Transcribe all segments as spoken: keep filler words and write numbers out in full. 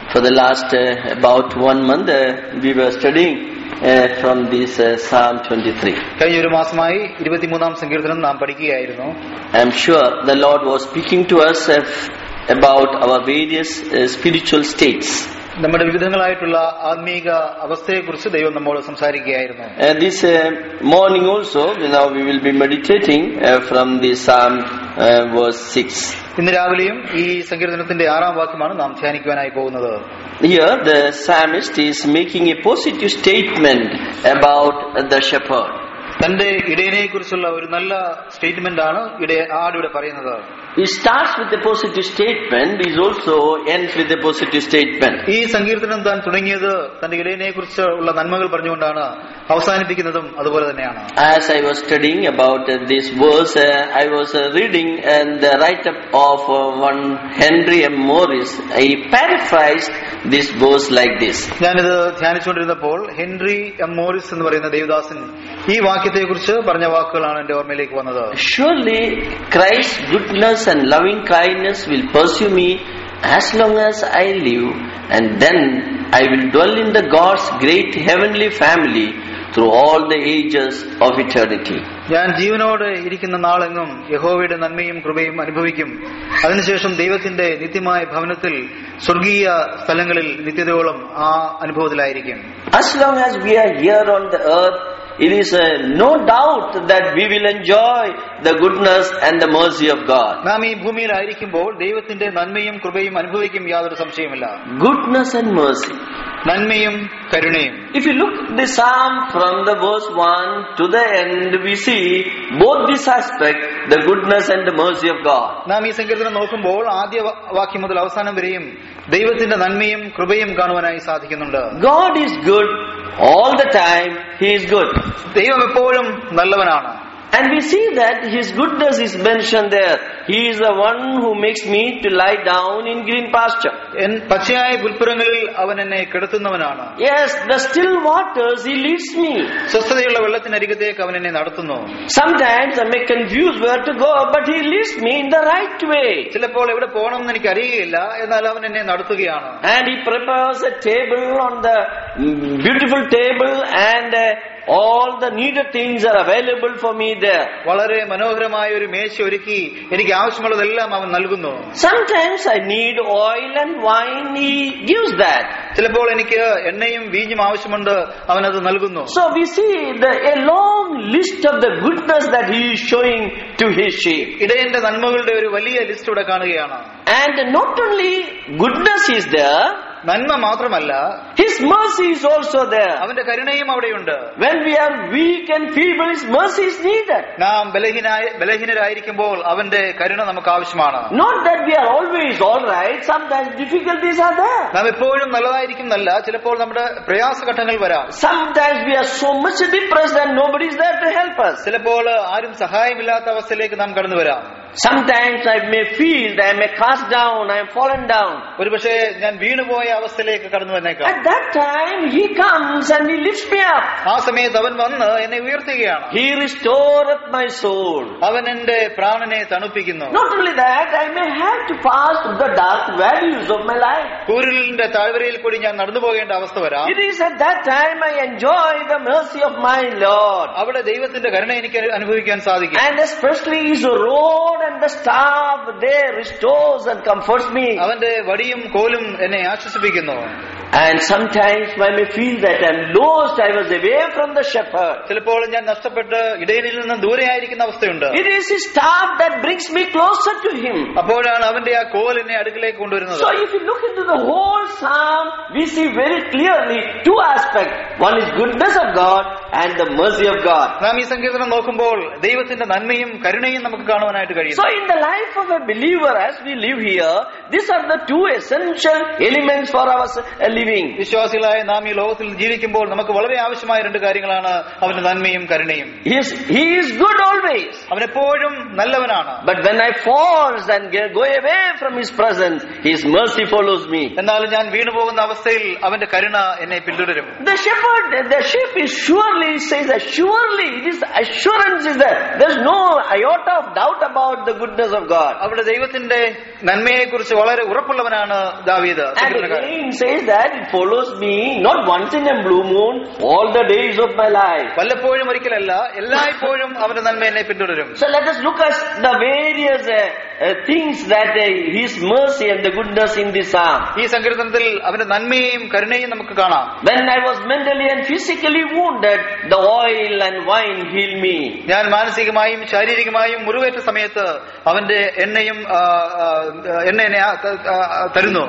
For the last uh, about one month, uh, we were studying uh, from this uh, Psalm twenty-three. കഴിഞ്ഞ ഒരു മാസമായി ഇരുപത്തിമൂന്നാം സങ്കീർത്തനം നാം പഠിക്കുകയായിരുന്നു. I am sure the Lord was speaking to us uh, about our various uh, spiritual states. നമ്മുടെ വിവിധങ്ങളായിട്ടുള്ള ആത്മീക അവസ്ഥയെക്കുറിച്ച് ദൈവം നമ്മോട് സംസാരിക്കുകയായിരുന്നു. Uh, this uh, morning also, now we will be meditating uh, from the Psalm uh, verse six. ഇന്ന് രാവിലെയും ഈ സങ്കീർത്തനത്തിന്റെ ആറാം വാക്യമാണ് നാം ധ്യാനിക്കുവാനായി പോകുന്നത്. Here the psalmist is making a positive statement about the shepherd. തന്റെ ഇടയനെ കുറിച്ചുള്ള ഒരു നല്ല സ്റ്റേറ്റ്മെന്റ് ആണ് ആടിവിടെ പറയുന്നത്. He starts with a positive statement, he also ends with a positive statement. ഈ സങ്കീർത്തനം താൻ തുടങ്ങിയത് തന്റെ ഇടയനെ കുറിച്ചുള്ള നന്മകൾ പറഞ്ഞുകൊണ്ടാണ് അവസാനിപ്പിക്കുന്നതും അതുപോലെ തന്നെയാണ്. As I was studying about uh, this verse, uh, I was uh, reading and the write-up of uh, one Henry M. Morris. He paraphrased this verse like this. ഞാനിത് ധ്യാനിച്ചുകൊണ്ടിരുന്നപ്പോൾ ഹെൻറി എം മോറിസ് എന്ന് പറയുന്ന ദേവദാസൻ ഈ വാക്യത്തെ കുറിച്ച് പറഞ്ഞ വാക്കുകളാണ് എന്റെ ഓർമ്മയിലേക്ക് വന്നത്. Surely Christ's goodness and loving kindness will pursue me as long as I live, and then I will dwell in the God's great heavenly family through all the ages of eternity. ഞാൻ ജീവനോടെ ഇരിക്കുന്ന നാളെങ്ങും യഹോവയുടെ നന്മയും കൃപയും അനുഭവിക്കും. അതിനുശേഷം ദൈവത്തിന്റെ നിത്യമായ ഭവനത്തിൽ സ്വർഗീയ സ്ഥലങ്ങളിൽ നിത്യതയോളം ആ അനുഭവത്തിലായിരിക്കും. As long as we are here on the earth, it is uh, no doubt that we will enjoy the goodness and the mercy of God. നാം ഈ ഭൂമിയിലായിരിക്കുമ്പോൾ ദൈവത്തിന്റെ നന്മയും കൃപയും അനുഭവിക്കും, യാതൊരു സംശയമില്ല. Goodness and mercy. നന്മയും കരുണയും. If you look the psalm from the verse one to the end, we see both this aspect, the goodness and the mercy of God. നാം ഈ സങ്കീർത്തനം നോക്കുമ്പോൾ ആദ്യ വാക്യം മുതൽ അവസാനം വരെയും ദൈവത്തിന്റെ നന്മയും കൃപയും കാണുവാനായി സാധിക്കുന്നുണ്ട്. God is good all the time. He is good. ദൈവം എപ്പോഴും നല്ലവനാണ്. And we see that His goodness is mentioned there. He is the one who makes me to lie down in green pasture. പച്ചയായ പുൽപ്പുറങ്ങളിൽ അവൻ എന്നെ കിടത്തുന്നവനാണ്. Yes, the still waters He leads me. സ്വസ്ഥതയുള്ള വെള്ളത്തിനരികത്തേക്ക് അവൻ എന്നെ നടത്തുന്നു. Sometimes I may confuse where to go, but He leads me in the right way. ചിലപ്പോൾ എവിടെ പോകണമെന്ന് എനിക്ക് അറിയുകയില്ല, എന്നാൽ അവൻ എന്നെ നടത്തുകയാണ്. And He prepares a table on the beautiful table, and uh, all the needed things are available for me there. വളരെ മനോഹരമായ ഒരു മേശ ഒരുക്കി എനിക്ക് ആവശ്യമുള്ളതെല്ലാം അവൻ നൽകുന്നു. Sometimes I need oil and wine. He gives that. ചിലപ്പോൾ എനിക്ക് എണ്ണയും വീഞ്ഞും ആവശ്യമുണ്ട്, അവൻ അത് നൽകുന്നു. So we see the, a long list of the goodness that He is showing to His sheep. ഇടയന്റെ നന്മകളുടെ ഒരു വലിയ ലിസ്റ്റ് ഇവിടെ കാണുകയാണ്. And not only goodness is there, നന്മ മാത്രമല്ല, His mercy is also there. അവന്റെ കരുണയും അവിടെയുണ്ട്. When we are weak and feeble, His mercy is needed. നാം ബലഹീനായ ബലഹീനരായിരിക്കുമ്പോൾ അവന്റെ കരുണ നമുക്ക് ആവശ്യമാണ്. Not that we are always all right. Sometimes difficulties are there. നാം എപ്പോഴും നല്ലതായിരിക്കുന്നല്ല, ചിലപ്പോൾ നമ്മുടെ പ്രയാസഘട്ടങ്ങൾ വരാം. Sometimes we are so much depressed and nobody is there to help us. ചിലപ്പോൾ ആരും സഹായമില്ലാത്ത അവസ്ഥയിലേക്ക് നാം കടന്നു വരാം. Sometimes I may feel that I may cast down, I am fallen down. ഒരുപക്ഷേ ഞാൻ വീണുപോയ അവസ്ഥയിലേക്ക് കടന്നു വന്നേക്കാം. At that time He comes and He lifts me up. ആ സമയത്ത് അവൻ വന്ന് എന്നെ ഉയർത്തുകയാണ്. He restoreth my soul. അവൻ എന്റെ പ്രാണനെ തണുപ്പിക്കുന്നു. Not only that, I may have to pass through the dark valleys of my life. കൂരിലിന്റെ താഴ്വരയിൽ കൂടി ഞാൻ നടന്നു പോകേണ്ട അവസ്ഥ വരാം. It is at that time I enjoy the mercy of my Lord. അവിടെ ദൈവത്തിന്റെ കരുണ എനിക്ക് അനുഭവിക്കാൻ സാധിക്കും. And especially His rod and the staff, they restores and comforts me. അവന്റെ വടിയും കോലും എന്നെ ആശ്വസിപ്പിക്കുന്നു. And sometimes I may feel that I am lost, I was away from the shepherd. ചിലപ്പോൾ ഞാൻ നഷ്ടപ്പെട്ട് ഇടയനിൽ നിന്ന് ദൂരെയായിരിക്കുന്ന അവസ്ഥയുണ്ട്. It is His staff that brings me closer to Him. അപ്പോഴാണ് അവന്റെ ആ കോൽ എന്നെ അടുക്കിലേക്ക് കൊണ്ടുവരുന്നത്. So if you look into the whole psalm, we see very clearly two aspects. One is goodness of God and the mercy of God. നാം ഈ സങ്കീർത്തനം നോക്കുമ്പോൾ ദൈവത്തിന്റെ നന്മയും കരുണയും നമുക്ക് കാണുവാനായിട്ട് കഴിയും. So in the life of a believer as we live here, these are the two essential elements for our living. വിശ്വാസികളായ നാം ഈ ലോകത്തിൽ ജീവിക്കുമ്പോൾ നമുക്ക് വളരെ ആവശ്യമായ രണ്ട് കാര്യങ്ങളാണ് അവന്റെ നന്മയും കരുണയും. He is, he is good always. അവൻ എപ്പോഴും നല്ലവനാണ്. But when I fall and go away from His presence, His mercy follows me. എന്നാൽ ഞാൻ വീണു പോകുന്ന അവസ്ഥയിൽ അവന്റെ കരുണ എന്നെ പിന്തുടരും. The shepherd, the sheep is surely, says that surely, it is assurance is there. There is no iota of doubt about about the goodness of God. അവിടെ ദൈവത്തിന്റെ നന്മയെ കുറിച്ച് വളരെ ഉറപ്പുള്ളവനാണ് ദാവീദ്. And again says that it follows me not once in a blue moon, all the days of my life. വല്ലപ്പോഴും ഒരിക്കലല്ല, എല്ലായ്പ്പോഴും അവന്റെ നന്മ എന്നെ പിന്തുടരും. So let us look at the various uh, uh, things that uh, His mercy and the goodness in this psalm. ഈ സങ്കീർത്തനത്തിൽ അവന്റെ നന്മയും കരുണയും നമുക്ക് കാണാം. When I was mentally and physically wounded, the oil and wine healed me. ഞാൻ മാനസികമായും ശാരീരികമായും മുറിവേറ്റ സമയത്ത് അവന്റെ എണ്ണയും എണ്ണ എന്നെ തരുന്നു.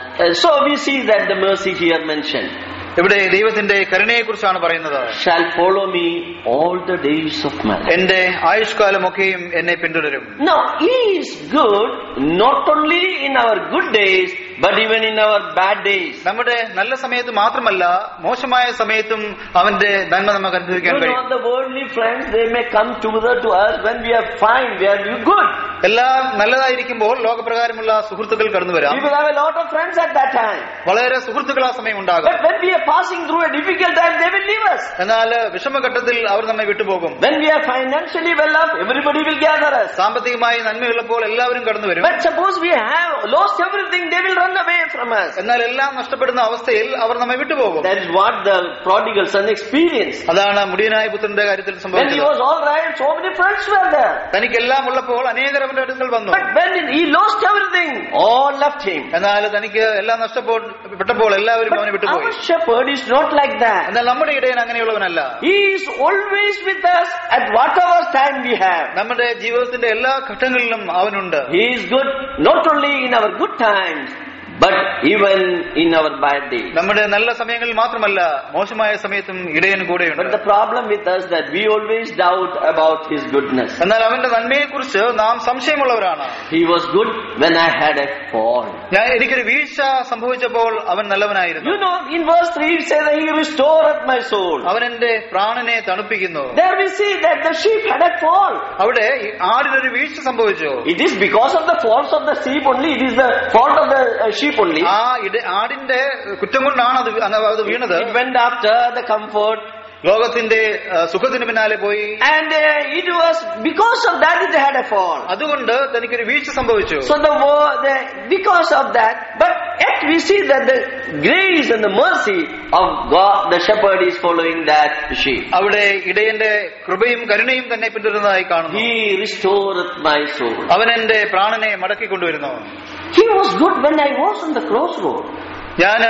So we see that the mercy here mentioned. ഇവിടെ ദൈവത്തിന്റെ കരുണയെ കുറിച്ചാണ് പറയുന്നത്. Shall follow me all the days of my life. എന്റെ ആയുഷ്കാലമൊക്കെയും എന്നെ പിന്തുടരും. Now He is good not only in our good days but even in our bad days. നമ്മുടെ നല്ല സമയത്ത് മാത്രമല്ല മോശമായ സമയത്തും അവന്റെ നന്മ നമുക്ക് അനുഭവിക്കാൻ കഴിയും. You know, the worldly friends, they may come together to us when we are fine, we are good. എല്ലാം നല്ലതായിരിക്കുമ്പോൾ ലോകപ്രകാരമുള്ള സുഹൃത്തുക്കൾ കടന്നു വരാം. We will have a lot of friends at that time. വളരെ സുഹൃത്തുക്കൾ ആ സമയം ഉണ്ടാകും. But when we are passing through a difficult time, they will leave us. എന്നാൽ വിഷമഘട്ടത്തിൽ അവർ നമ്മെ വിട്ടുപോകും. When we are financially well off, everybody will gather us. സാമ്പത്തികമായി നന്മയുള്ളപ്പോൾ എല്ലാവരും കടന്നു വരും. But suppose we have lost everything, they will run away from us. എന്നാൽ എല്ലാം നഷ്ടപ്പെടുന്ന അവസ്ഥയിൽ അവർ നമ്മെ വിട്ടുപോകും. That is what the prodigal son experienced. അതാണ് മുടിയനായ പുത്രന്റെ കാര്യത്തിൽ When സംഭവിച്ചത്. he was all right, so many friends were there. തനിക്കെല്ലാം ഉള്ളപ്പോൾ അനേകർ അവന്റെ അടുക്കൽ വന്നു. But when he lost everything, all left him. എന്നാൽ തനിക്ക് എല്ലാം നഷ്ടപ്പെട്ടപ്പോൾ എല്ലാവരും അവനെ വിട്ടുപോയി. Our shepherd is not like that. എന്നാൽ നമ്മുടെ ഇടയൻ അങ്ങനെയുള്ളവനല്ല. He is always with us at whatever time we have. നമ്മുടെ ജീവിതത്തിന്റെ എല്ലാ ഘട്ടങ്ങളിലും അവനുണ്ട്. He is good not only in our good times but even in our bad days. നമ്മുടെ നല്ല സമയങ്ങളിൽ മാത്രമല്ല മോശമായ സമയത്തും ഇടയൻ കൂടെയുണ്ട്. But the problem with us that we always doubt about His goodness. എന്നാൽ അവന്റെ നന്മയെക്കുറിച്ച് നാം സംശയമുള്ളവരാണ്. He was good when I had a fall. ഞാൻ എനിക്കൊരു വീഴ്ച സംഭവിച്ചപ്പോൾ അവൻ നല്ലവനായിരുന്നു. You know, in verse three it says that He restoreth my soul. അവൻ എന്റെ പ്രാണനെ തണുപ്പിക്കുന്നു. There we see that the sheep had a fall. അവിടെ ആടിനൊരു വീഴ്ച സംഭവിച്ചു. It is because of the faults of the sheep only. It is the fault of the uh, sheep only. ആ ആടിന്റെ കുറ്റം കൊണ്ടാണ് അത് വീണത്. It went after the comfort. ലോകത്തിന്റെ സുഖത്തിന് പിന്നാലെ പോയി. And uh, it was because of that it had a fall. അതുകൊണ്ട് തനിക്കൊരു വീഴ്ച സംഭവിച്ചു. So the, the because of that, but yet we see that the grace and the mercy of God, the shepherd is following that sheep. അവിടെ ഇടയന്റെ കൃപയും കരുണയും തന്നെ പിന്തുടരുന്നതായി കാണുന്നു. He restoreth my soul. അവൻ എന്റെ പ്രാണനെ മടക്കി കൊണ്ടുവരുന്നു. He was good when I was on the crossroad. ഞാൻ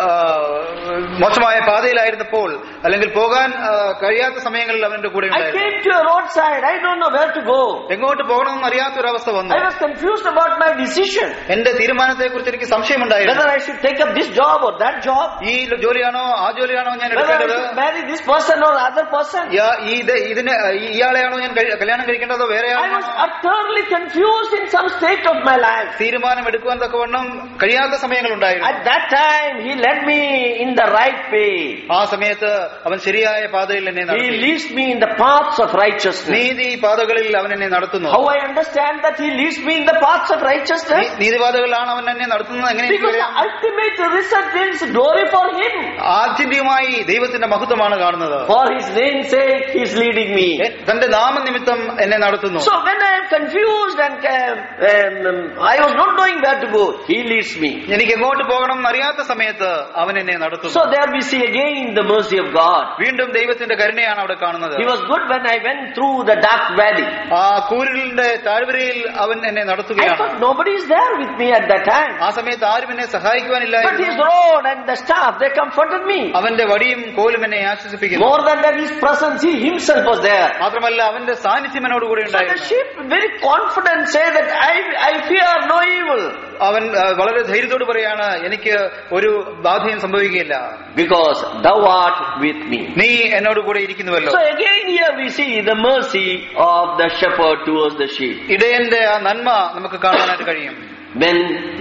മോശമായ പാതയിലായിരുന്നപ്പോൾ അല്ലെങ്കിൽ പോകാൻ കഴിയാത്ത സമയങ്ങളിൽ അവന്റെ കൂടെ I came to a roadside. I don't know where to go. എങ്ങോട്ട് പോകണമെന്ന് അറിയാത്ത ഒരു അവസ്ഥ വന്നു. I was confused about my decision. എന്റെ തീരുമാനത്തെ കുറിച്ച് എനിക്ക് സംശയമുണ്ടായിരുന്നു. Whether I should take up this job or that job. ഈ ജോലിയാണോ ആ ജോലിയാണോ ഞാൻ എടുക്കേണ്ടത്? Whether I should marry this person or other person. ഇതിന് ഇയാളെയാണോ ഞാൻ കല്യാണം കഴിക്കേണ്ടതോ വേറെയാണോ? I was utterly confused in some state of my life. തീരുമാനം എടുക്കുവാൻ തക്കവണ്ണം കഴിയാത്ത സമയങ്ങളുണ്ടായിരുന്നു. At that time He led me in the right way. ആ സമയത്ത് അവൻ ശരിയായ പാതയിൽ എന്നെ നടത്തി. He leads me in the paths of righteousness. നീതി പാതകളിൽ അവൻ എന്നെ നടത്തുന്നു. How I understand that He leads me in the paths of righteousness? നീതിപാതകളിലാണ് അവൻ എന്നെ നടത്തുന്നത്. എങ്ങനെ? Because the ultimate result is glory for Him. ആത്യന്തികമായി ദൈവത്തിന്റെ മഹത്വമാണ് കാണുന്നത്. For His name's sake He is leading me. തന്റെ നാമനിമിത്തം എന്നെ നടത്തുന്നു. So when I am confused and um, I was not knowing where to go, He leads me. എനിക്ക് എങ്ങോട്ട് പോകണം എന്നറിയാത്ത സമയത്ത് അവൻ എന്നെ നടത്തുന്നു. So there we see again the mercy of God. വീണ്ടും ദൈവത്തിന്റെ കരുണയാണ് അവിടെ കാണുന്നത്. He was good when I went through the dark valley. ആ കൂരിലിന്റെ താഴ്വരയിൽ അവൻ എന്നെ നടത്തുകയാണ്. I thought nobody is there with me at that time. ആ സമയത്ത് ആരും എന്നെ സഹായിക്കുവാനില്ലായിരുന്നു. But His rod and the staff, they comforted me. അവന്റെ വടിയും കോലും എന്നെ ആശ്വസിപ്പിക്കുന്നു. More than that, His presence, He Himself was there. മാത്രമല്ല അവന്റെ സാന്നിധ്യം എന്നോട് കൂടെ ഉണ്ടായിരുന്നു. So the sheep very confident say that I I fear no evil. അവൻ വളരെ ധൈര്യത്തോട് പറയാണ് എനിക്ക് ഒരു ബാധയും സംഭവിക്കുകയില്ല. Because thou art with me. നീ എന്നോട് കൂടെ ഇരിക്കുന്നുവല്ലോ. So again here we see the mercy of the shepherd towards the sheep. ഇടയന്റെ ആ നന്മ നമുക്ക് കാണാനായിട്ട് കഴിയും. When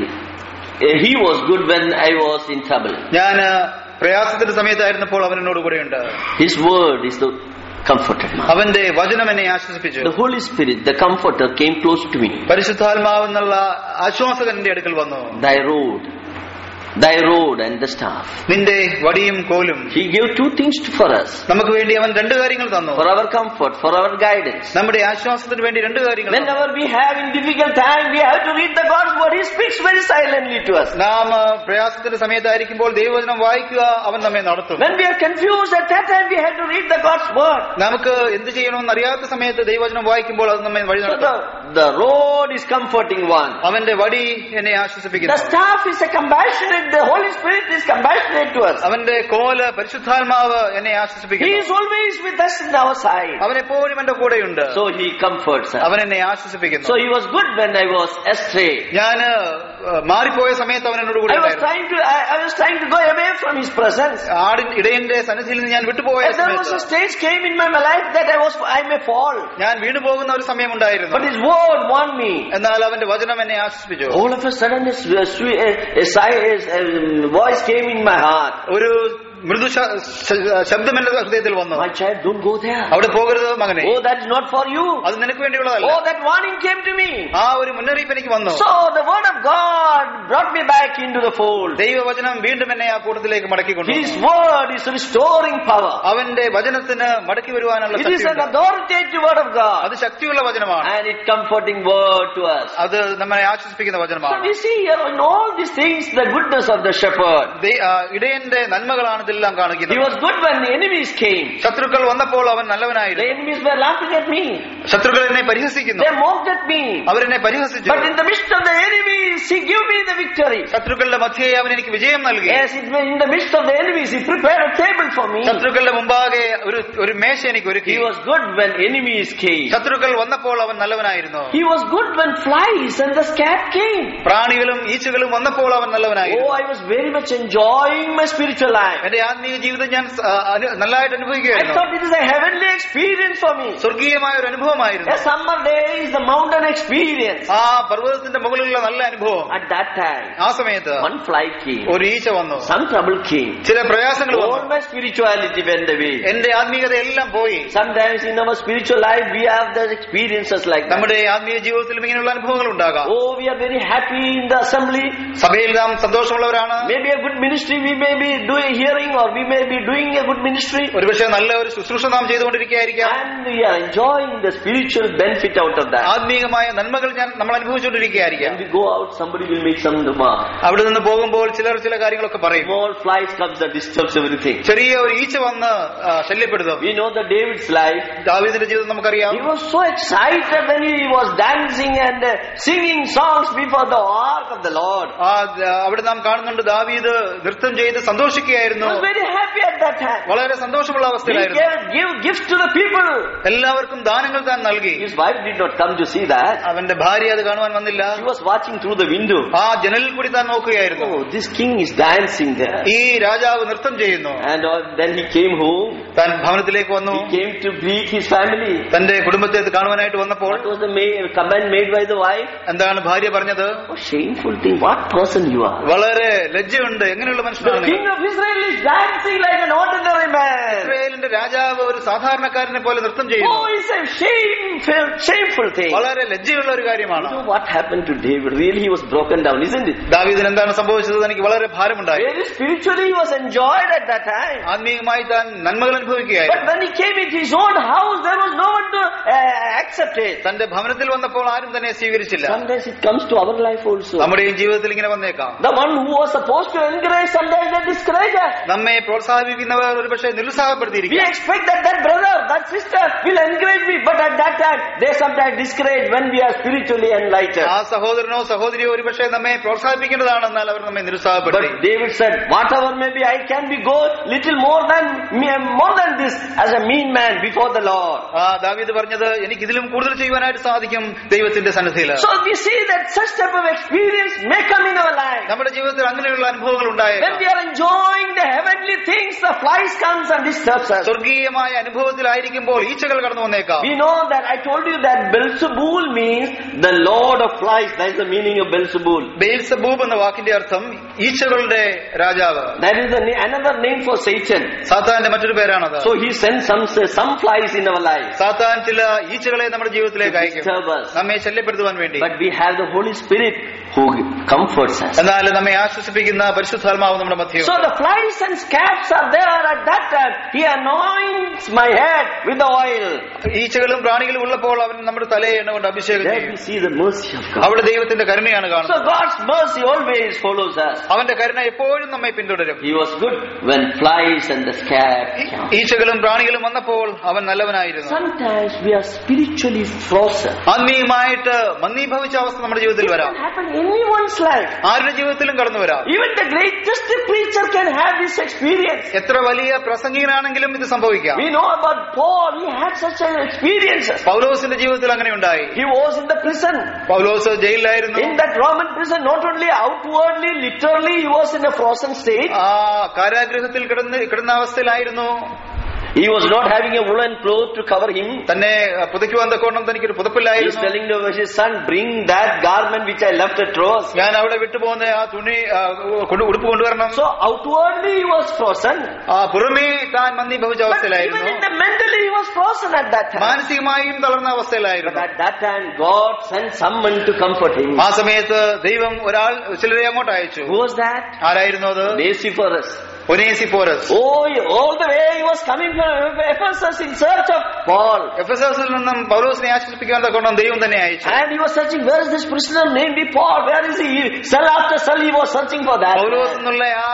He was good when I was in trouble. ഞാൻ പ്രയാസത്തിന്റെ സമയത്തായിരുന്നപ്പോൾ അവൻ എന്നോട് കൂടെയുണ്ട്. His word is the comforted me. അവന്റെ വചനം എന്നെ ആശ്വസിപ്പിച്ചു. The Holy Spirit, the comforter, came close to me. പരിശുദ്ധാത്മാവ് എന്നുള്ള ആശ്വാസകന്റെ അടുക്കൽ വന്നു. Thy rod, thy rod and the staff. നിന്റെ വടിയും കോലും. He gave two things for us. നമുക്ക് വേണ്ടി അവൻ രണ്ട് കാര്യങ്ങൾ തന്നു. For our comfort, for our guidance. നമ്മുടെ ആശ്വാസത്തിന് വേണ്ടി രണ്ട് കാര്യങ്ങൾ. Whenever we have in difficult time, we have to read the God's word. He speaks very silently to us. നാം പ്രയാസത്തിന്റെ സമയത്തായിരിക്കുമ്പോൾ ദൈവവചനം വായിക്കുക, അവൻ നമ്മെ നടത്തും. When we are confused, at that time we have to read the God's word. നമുക്ക് എന്ത് ചെയ്യണമെന്ന് അറിയാത്ത സമയത്ത് ദൈവവചനം വായിക്കുമ്പോൾ അത് നമ്മെ വഴി നടത്തും. The rod is comforting one. അവന്റെ വടി എന്നെ ആശ്വസിപ്പിക്കുന്നു. The staff is a compassionate. The Holy Spirit is compassionate to us. അവന്റെ കോല് പരിശുദ്ധാത്മാവ് എന്നെ ആശ്വസിപ്പിക്കുന്നു. He is always with us in our side. അവൻ എപ്പോഴും എന്റെ കൂടെയുണ്ട്. So he comforts us. അവൻ എന്നെ ആശ്വസിപ്പിക്കുന്നു. So he was good when I was astray. ഞാൻ മാറിപ്പോയ സമയത്ത് അവൻ എന്നോട് കൂടെ I was trying to I, I was trying to go away from his presence. ആടിൻ ഇടയന്റെ സന്നിധിയിൽ നിന്ന് ഞാൻ വിട്ടുപോയ സമയത്ത് there was a stage came in my life that I was I may fall. ഞാൻ വീണു പോകുന്ന ഒരു സമയം ഉണ്ടായിരുന്നു. But his word won me. എന്നാൽ അവന്റെ വചനം എന്നെ ആശ്വസിപ്പിച്ചു. All of a sudden a, a, a, a, a voice came in my heart. ഒരു മൃദു ശബ്ദം എന്റെ ഹൃദയത്തിൽ വന്നു. My child, don't go there. അവിടെ പോകരുത് മകനെ. Oh, that is not for you. അത് നിനക്ക് വേണ്ടിയുള്ളതല്ല. Oh, that warning came to me. ആ ഒരു മുന്നറിയിപ്പ് എനിക്ക് വന്നു. So the word of God brought me back into the fold. ദൈവവചനം വീണ്ടും എന്നെ ആ കൂട്ടത്തിലേക്ക് മടക്കി കൊണ്ടുവന്നു. His word is restoring power. അവന്റെ വചനത്തിന് മടക്കി വരുവാനുള്ള ശക്തിയുണ്ട്. It is an authoritative word of God. അത് ശക്തിയുള്ള വചനമാണ്. And it comforting word to us. അത് നമ്മളെ ആശ്വസിപ്പിക്കുന്ന വചനമാണ്. So we see here in all these things the goodness of the shepherd. ഇടയന്റെ നന്മകളാണ് ഇതെല്ലാം കാണിക്കുന്നത്. He was good when the enemies came. ശത്രുക്കൾ വന്നപ്പോൾ അവൻ നല്ലവനായിരുന്നു. The enemies were laughing at me. ശത്രുക്കൾ എന്നെ പരിഹസിക്കുന്നു. They mocked at me. അവരെന്നെ പരിഹസിച്ചു. But in the midst of the enemies he gave me the victory. ശത്രുക്കളുടെ മധ്യേ അവൻ എനിക്ക് വിജയം നൽകി. Yes, in the midst of the enemies he prepared a table for me. ശത്രുക്കളുടെ മുമ്പാകെ ഒരു ഒരു മേശ എനിക്ക് ഒരുക്കി. He was good when enemies came. ശത്രുക്കൾ വന്നപ്പോൾ അവൻ നല്ലവനായിരുന്നു. He was good when flies and the scat came. പ്രാണികളും ഈച്ചകളും വന്നപ്പോൾ അവൻ നല്ലവനായിരുന്നു. Oh, I was very much enjoying my spiritual life. എന്റെ ആത്മീയ ജീവിതം ഞാൻ നല്ലതായിട്ട് അനുഭവിക്കുകയായിരുന്നു. I thought it is a heavenly experience for me. സ്വർഗീയമായ ഒരു അനുഭവമായിരുന്നു. A summer day is the mountain experience. ആ പർവ്വതത്തിന്റെ മുകളിലുള്ള നല്ല അനുഭവം. At that time, ആ സമയത്ത് one fly came. ഒരു ഈച്ച വന്നു. Some trouble came. ചില പ്രയാസങ്ങൾ വന്നു. All my spirituality went away. എന്റെ ആത്മീയത എല്ലാം പോയി. Sometimes in our spiritual life we have the experiences like that. നമ്മുടെ ആത്മീയ ജീവിതത്തിലും ഇങ്ങനെയുള്ള അനുഭവങ്ങൾ ഉണ്ടാകാം. Oh, we are very happy in the assembly. സഭയിൽ നാം സന്തോഷമുള്ളവരാണ്. Maybe a good ministry we may be doing hearing, or we may be doing a good ministry. ഒരുപക്ഷേ നല്ല ഒരു ശുശ്രൂഷ നാം ചെയ്തുകൊണ്ടിരിക്കുകയായിരിക്കാം. And we are enjoying the spiritual benefit out of that. ആത്മീയമായ നന്മകൾ ഞാൻ നമ്മൾ അനുഭവിച്ചുകൊണ്ടിരിക്കുകയായിരിക്കാം. When we go out, somebody will make some remark. അവിടെ നിന്ന് പോകുമ്പോൾ ചിലർ ചില കാര്യങ്ങളൊക്കെ പറയും. Small flies comes that disturbs everything. ചെറിയ ഒരു ഈച്ച വന്ന് ശല്യപ്പെടുത്തും. We know the David's life. ദാവീദിന്റെ ജീവിതം നമുക്കറിയാം. He was so excited when he was dancing and uh, singing songs before the ark of the Lord. അവിടെ നാം കാണുന്നുണ്ട് ദാവീദ് നൃത്തം ചെയ്ത് സന്തോഷിക്കുകയായിരുന്നു. He was very happy at that time. വളരെ സന്തോഷമുള്ള അവസ്ഥയിലായിരുന്നു. He gave give gifts to the people. എല്ലാവർക്കും ദാനങ്ങൾ താൻ നൽകി. His wife did not come to see that. അവന്റെ ഭാര്യ അത് കാണുവാൻ വന്നില്ല. She was watching through the window. ആ ജനലിൽ കൂടി താൻ നോക്കുകയായിരുന്നു. Oh, this king is dancing there. ഈ രാജാവ് നൃത്തം ചെയ്യുന്നു. And uh, then he came home. താൻ ഭവനത്തിലേക്ക് വന്നു. He came to greet his family. തന്റെ കുടുംബത്തെ കാണുവാനായിട്ട് വന്നപ്പോൾ What was the command made by the wife? എന്താണ് ഭാര്യ പറഞ്ഞത്? Oh, shameful thing. What person you are. വളരെ ലജ്ജയുണ്ട്. എങ്ങനെയുള്ള മനുഷ്യനാണ്? The king of Israel is dancing like an ordinary man. ഇസ്രായേലിന്റെ രാജാവ് ഒരു സാധാരണക്കാരനെ പോലെ നൃത്തം ചെയ്യുന്നു. Oh, it's a shameful, shameful thing. വളരെ ലജ്ജയുള്ള ഒരു കാര്യമാണ്. You know what happened to David? Really, he was broken down, isn't it? ദാവീദിന് എന്താണ് സംഭവിച്ചത്? എനിക്ക് വളരെ ഭാരമുണ്ടായി. Very spiritually, he was enjoyed at that time. ആത്മീയമായി താൻ നന്മകൾ അനുഭവിക്കുകയായിരുന്നു. But when he came into his own house, there was no one to uh, accept it. തന്റെ ഭവനത്തിൽ വന്നപ്പോൾ ആരും തന്നെ സ്വീകരിച്ചില്ല. Sometimes it comes to our life also. നമ്മുടെയും ജീവിതത്തിൽ ഇങ്ങനെ വന്നേക്കാം. The one who was supposed to encourage, sometimes they discourage us. നമ്മെ പ്രോത്സാഹിപ്പിക്കുന്നവർ ഒരുപക്ഷേ നിരുത്സാഹപ്പെടുത്തിയിരിക്കും. We expect that that brother, that sister will encourage me, but at that time they sometimes discourage when we are spiritually enlightened. ആ സഹോദരനോ സഹോദരിയോ ഒരുപക്ഷേ നമ്മെ പ്രോത്സാഹിപ്പിക്കേണ്ടതാണ്, എന്നാൽ അവർ നമ്മെ നിരുത്സാഹപ്പെടുത്തി. But David said, whatever may be, I can be go little more than more than this as a mean man before the Lord. ആ ദാവീദ് പറഞ്ഞത് എനിക്ക് ഇതിലും കൂടുതൽ ചെയ്യുവാനായിട്ട് സാധിക്കും ദൈവത്തിന്റെ സന്നിധിയിൽ. So we see that such type of experience may come in our life. നമ്മുടെ ജീവിതത്തിൽ അങ്ങനെയുള്ള അനുഭവങ്ങൾ ഉണ്ടായേക്കാം. When we are enjoying the heavenly things, the flies comes and disturbs us. സ്വർഗീയമായ അനുഭവത്തിലായിരിക്കുമ്പോൾ ഈച്ചകൾ കടന്നു വന്നേക്കാം. We know that I told you that Beelzebul means the Lord of flies. That is the meaning of Beelzebul. ബെൽസെബൂബ് എന്ന വാക്കിന്റെ അർത്ഥം ഈച്ചകളുടെ രാജാവ്. That is the another name for Satan. സാത്താന്റെ മറ്റൊരു പേരാണത്. So he sends some some flies in our life. സാത്താൻ ചില ഈച്ചകളെ നമ്മുടെ ജീവിതത്തിലേക്ക് അയക്കും, നമ്മെ ശല്യപ്പെടുത്തുവാൻ വേണ്ടി. But we have the Holy Spirit who comforts us. എന്നാൽ നമ്മെ ആശ്വസിപ്പിക്കുന്ന പരിശുദ്ധാത്മാവ് നമ്മുടെ മധ്യേ. So the flies and scabs are there at that time. He anoints my head with the oil. ഈച്ചകളും പ്രാണികളും ഉള്ളപ്പോൾ അവൻ നമ്മുടെ തലയെ എണ്ണ കൊണ്ട് അഭിഷേകം There ചെയ്യും. we see the mercy of God. അവിടെ ദൈവത്തിന്റെ കരുണയാണ് So കാണുന്നത്. God's mercy always follows us. അവന്റെ കരുണ എപ്പോഴും നമ്മെ പിന്തുടരും. He was good when flies and the scabs came. ഈച്ചകളും പ്രാണികളും വന്നപ്പോൾ അവൻ നല്ലവനായിരുന്നു. Sometimes we are spiritually frozen. ആത്മീയമായിട്ട് മന്ദീഭവിച്ച അവസ്ഥ നമ്മുടെ ജീവിതത്തിൽ It വരാം. can happen in anyone's life. ആരുടെ ജീവിതത്തിലും കടന്നു വരാം. Even the greatest preacher can have this experience. എത്ര വലിയ പ്രസംഗികനാണെങ്കിലും ഇത് സംഭവിക്കാം. We know about Paul. He had such an experience. പൗലോസിന്റെ ജീവിതത്തിൽ അങ്ങനെ ഉണ്ടായി. He was in the prison. Paulose ജയിലിലായിരുന്നു. In that Roman prison, not only outwardly, literally, he was in a frozen state. ആ കാരാഗൃഹത്തിൽ കിടന്ന് കിടന്ന അവസ്ഥയിലായിരുന്നു. He was not having a woolen cloth to cover him. തന്നെ പുതയ്ക്കുവാൻ തക്കോണം തനിക്കൊരു He is പുതപ്പില്ലായിരുന്നു. telling to his son, bring that garment which I left at Troas. ഞാൻ അവിടെ വിട്ടുപോകുന്ന ആ തുണി കൊണ്ട് ഉടുപ്പ് കൊണ്ടുവരണം. So outwardly he was frozen. ആ പുറമേ താൻ മന്ദീഭവിച്ച But even അവസ്ഥയിലായിരുന്നു. in the mentally he was frozen at that time. മാനസികമായും തളർന്ന But അവസ്ഥയിലായിരുന്നു. at that time God sent someone to comfort him. ആ സമയത്ത് ദൈവം ഒരാൾ ചിലരെ അങ്ങോട്ട് അയച്ചു. Who was that? ആരായിരുന്നു അത്? Onesiphorus. ഒനേസിഫോറസ്. Oh, all the way he was coming from Ephesus in search of Paul. എഫെസസിൽ നിന്നും പൗലോസിനെ ആശ്വസിപ്പിക്കാൻ തക്കോണം ദൈവം തന്നെ അയച്ചു. And he was searching, where is this prisoner named Paul? Where is he? Cell after cell he was searching for that. പൗലോസ് എന്നുള്ള ആ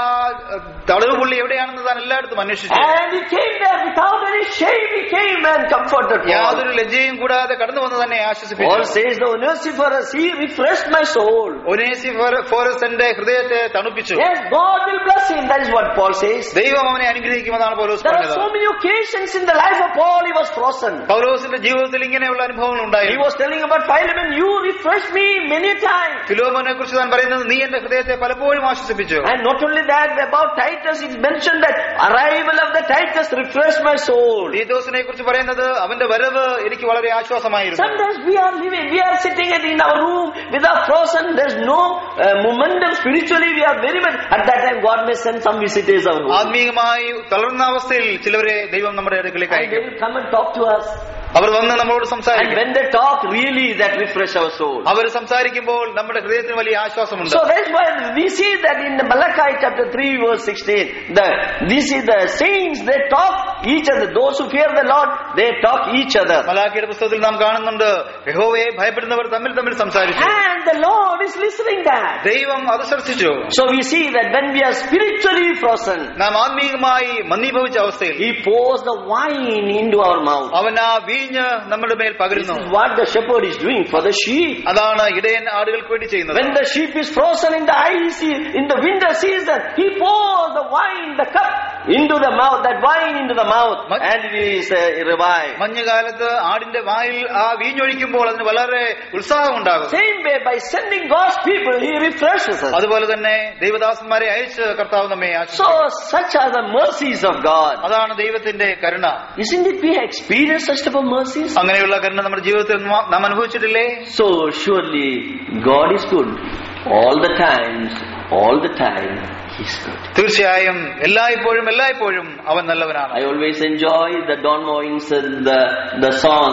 തടവ് പുള്ളി എവിടെയാണെന്ന് താൻ എല്ലായിടത്തും അന്വേഷിച്ചു. And he came there without any shame. He came and comforted Paul. യാതൊരു ലജ്ജയും കൂടാതെ കടന്നു വന്ന് തന്നെ Paul ആശ്വസിപ്പിച്ചു. says, the Onesiphorus, he refreshed my soul. ഒനേസിഫോറസ് എന്റെ ഹൃദയത്തെ തണുപ്പിച്ചു. Yes, God will bless him. That is what Paul says. ദൈവം അവനെ അനുഗ്രഹിക്കുമെന്നാണ് പൗലോസ് There are പറഞ്ഞത്. so many occasions in the life of Paul he was frozen. പൗലോസിന്റെ ജീവിതത്തിൽ ഇങ്ങനെയുള്ള അനുഭവങ്ങൾ He ഉണ്ടായി. was telling about Philemon, you refreshed me many times. ഫിലോമോനെ കുറിച്ച് താൻ പറയുന്നത് നീ എന്റെ ഹൃദയത്തെ പലപ്പോഴും ആശ്വസിപ്പിച്ചു. And not only that, about Titus, it mentioned that arrival of the Titus refreshed my soul. തീത്തോസിനെ കുറിച്ച് പറയുന്നത് അവന്റെ വരവ് എനിക്ക് വളരെ ആശ്വാസമായിരുന്നു. Sometimes we are living, we are sitting in our room with our frozen, there's no uh, momentum spiritually, we are very much, at that time God may send some visitors our room. ആത്മീയമായി തളർന്ന അവസ്ഥയിൽ ചിലവരെ ദൈവം നമ്മുടെ അടുക്കലേക്ക് And they അയക്കും. will come and talk to us. അവർ വന്ന് നമ്മളോട് And സംസാരിക്കും. when they talk, really that refresh our soul. അവർ സംസാരിക്കുമ്പോൾ നമ്മുടെ ഹൃദയത്തിന് വലിയ ആശ്വാസമുണ്ട്. So that's why we see that in the Malachi chapter three verse sixteen, the this is the saints, they talk each other. Those who fear the Lord, they talk each other. മലാക്കിയുടെ പുസ്തകത്തിൽ നാം കാണുന്നുണ്ട് യഹോവയെ ഭയപ്പെടുന്നവർ തമ്മിൽ തമ്മിൽ സംസാരിച്ചു. And the Lord is listening that. ദൈവം അത് ശ്രദ്ധിച്ചു. So we see that when we are spiritually frozen, നാം ആത്മീയമായി മന്ദീഭവിച്ച അവസ്ഥയിൽ He pours the wine into our mouth. അവൻ ആ വീഞ്ഞ് നമ്മുടെ മേൽ This പകരുന്നു. is what the shepherd is doing for the sheep. അതാണ് ഇടയൻ ആടുകൾക്ക് വേണ്ടി ചെയ്യുന്നത്. When the sheep is frozen in the ice, in the winter season, he pours the wine, the cup into the mouth, that wine into the mouth, and it is uh, revived. മഞ്ഞുകാലത്ത് ആടിന്റെ വായിൽ ആ വീഞ്ഞൊഴിക്കുമ്പോൾ അതിന് വളരെ ഉത്സാഹം ഉണ്ടാകും. Same way, by sending God's people, He refreshes us. അതുപോലെ തന്നെ ദൈവദാസന്മാരെ അയച്ച് കർത്താവ് നമ്മെ So, ആശ്വസിപ്പിക്കും. such are the mercies of God. അതാണ് ദൈവത്തിന്റെ കരുണ. Isn't it we experience such type of mercies? അങ്ങനെയുള്ള കരുണ നമ്മുടെ ജീവിതത്തിൽ നാം അനുഭവിച്ചിട്ടില്ലേ? So, surely, God is good. All the times, all the time, He is good. തീർച്ചയായും എല്ലായ്പ്പോഴും എല്ലായ്പ്പോഴും അവൻ നല്ലവനാണ്. I always enjoy the Don Moines, the, the song,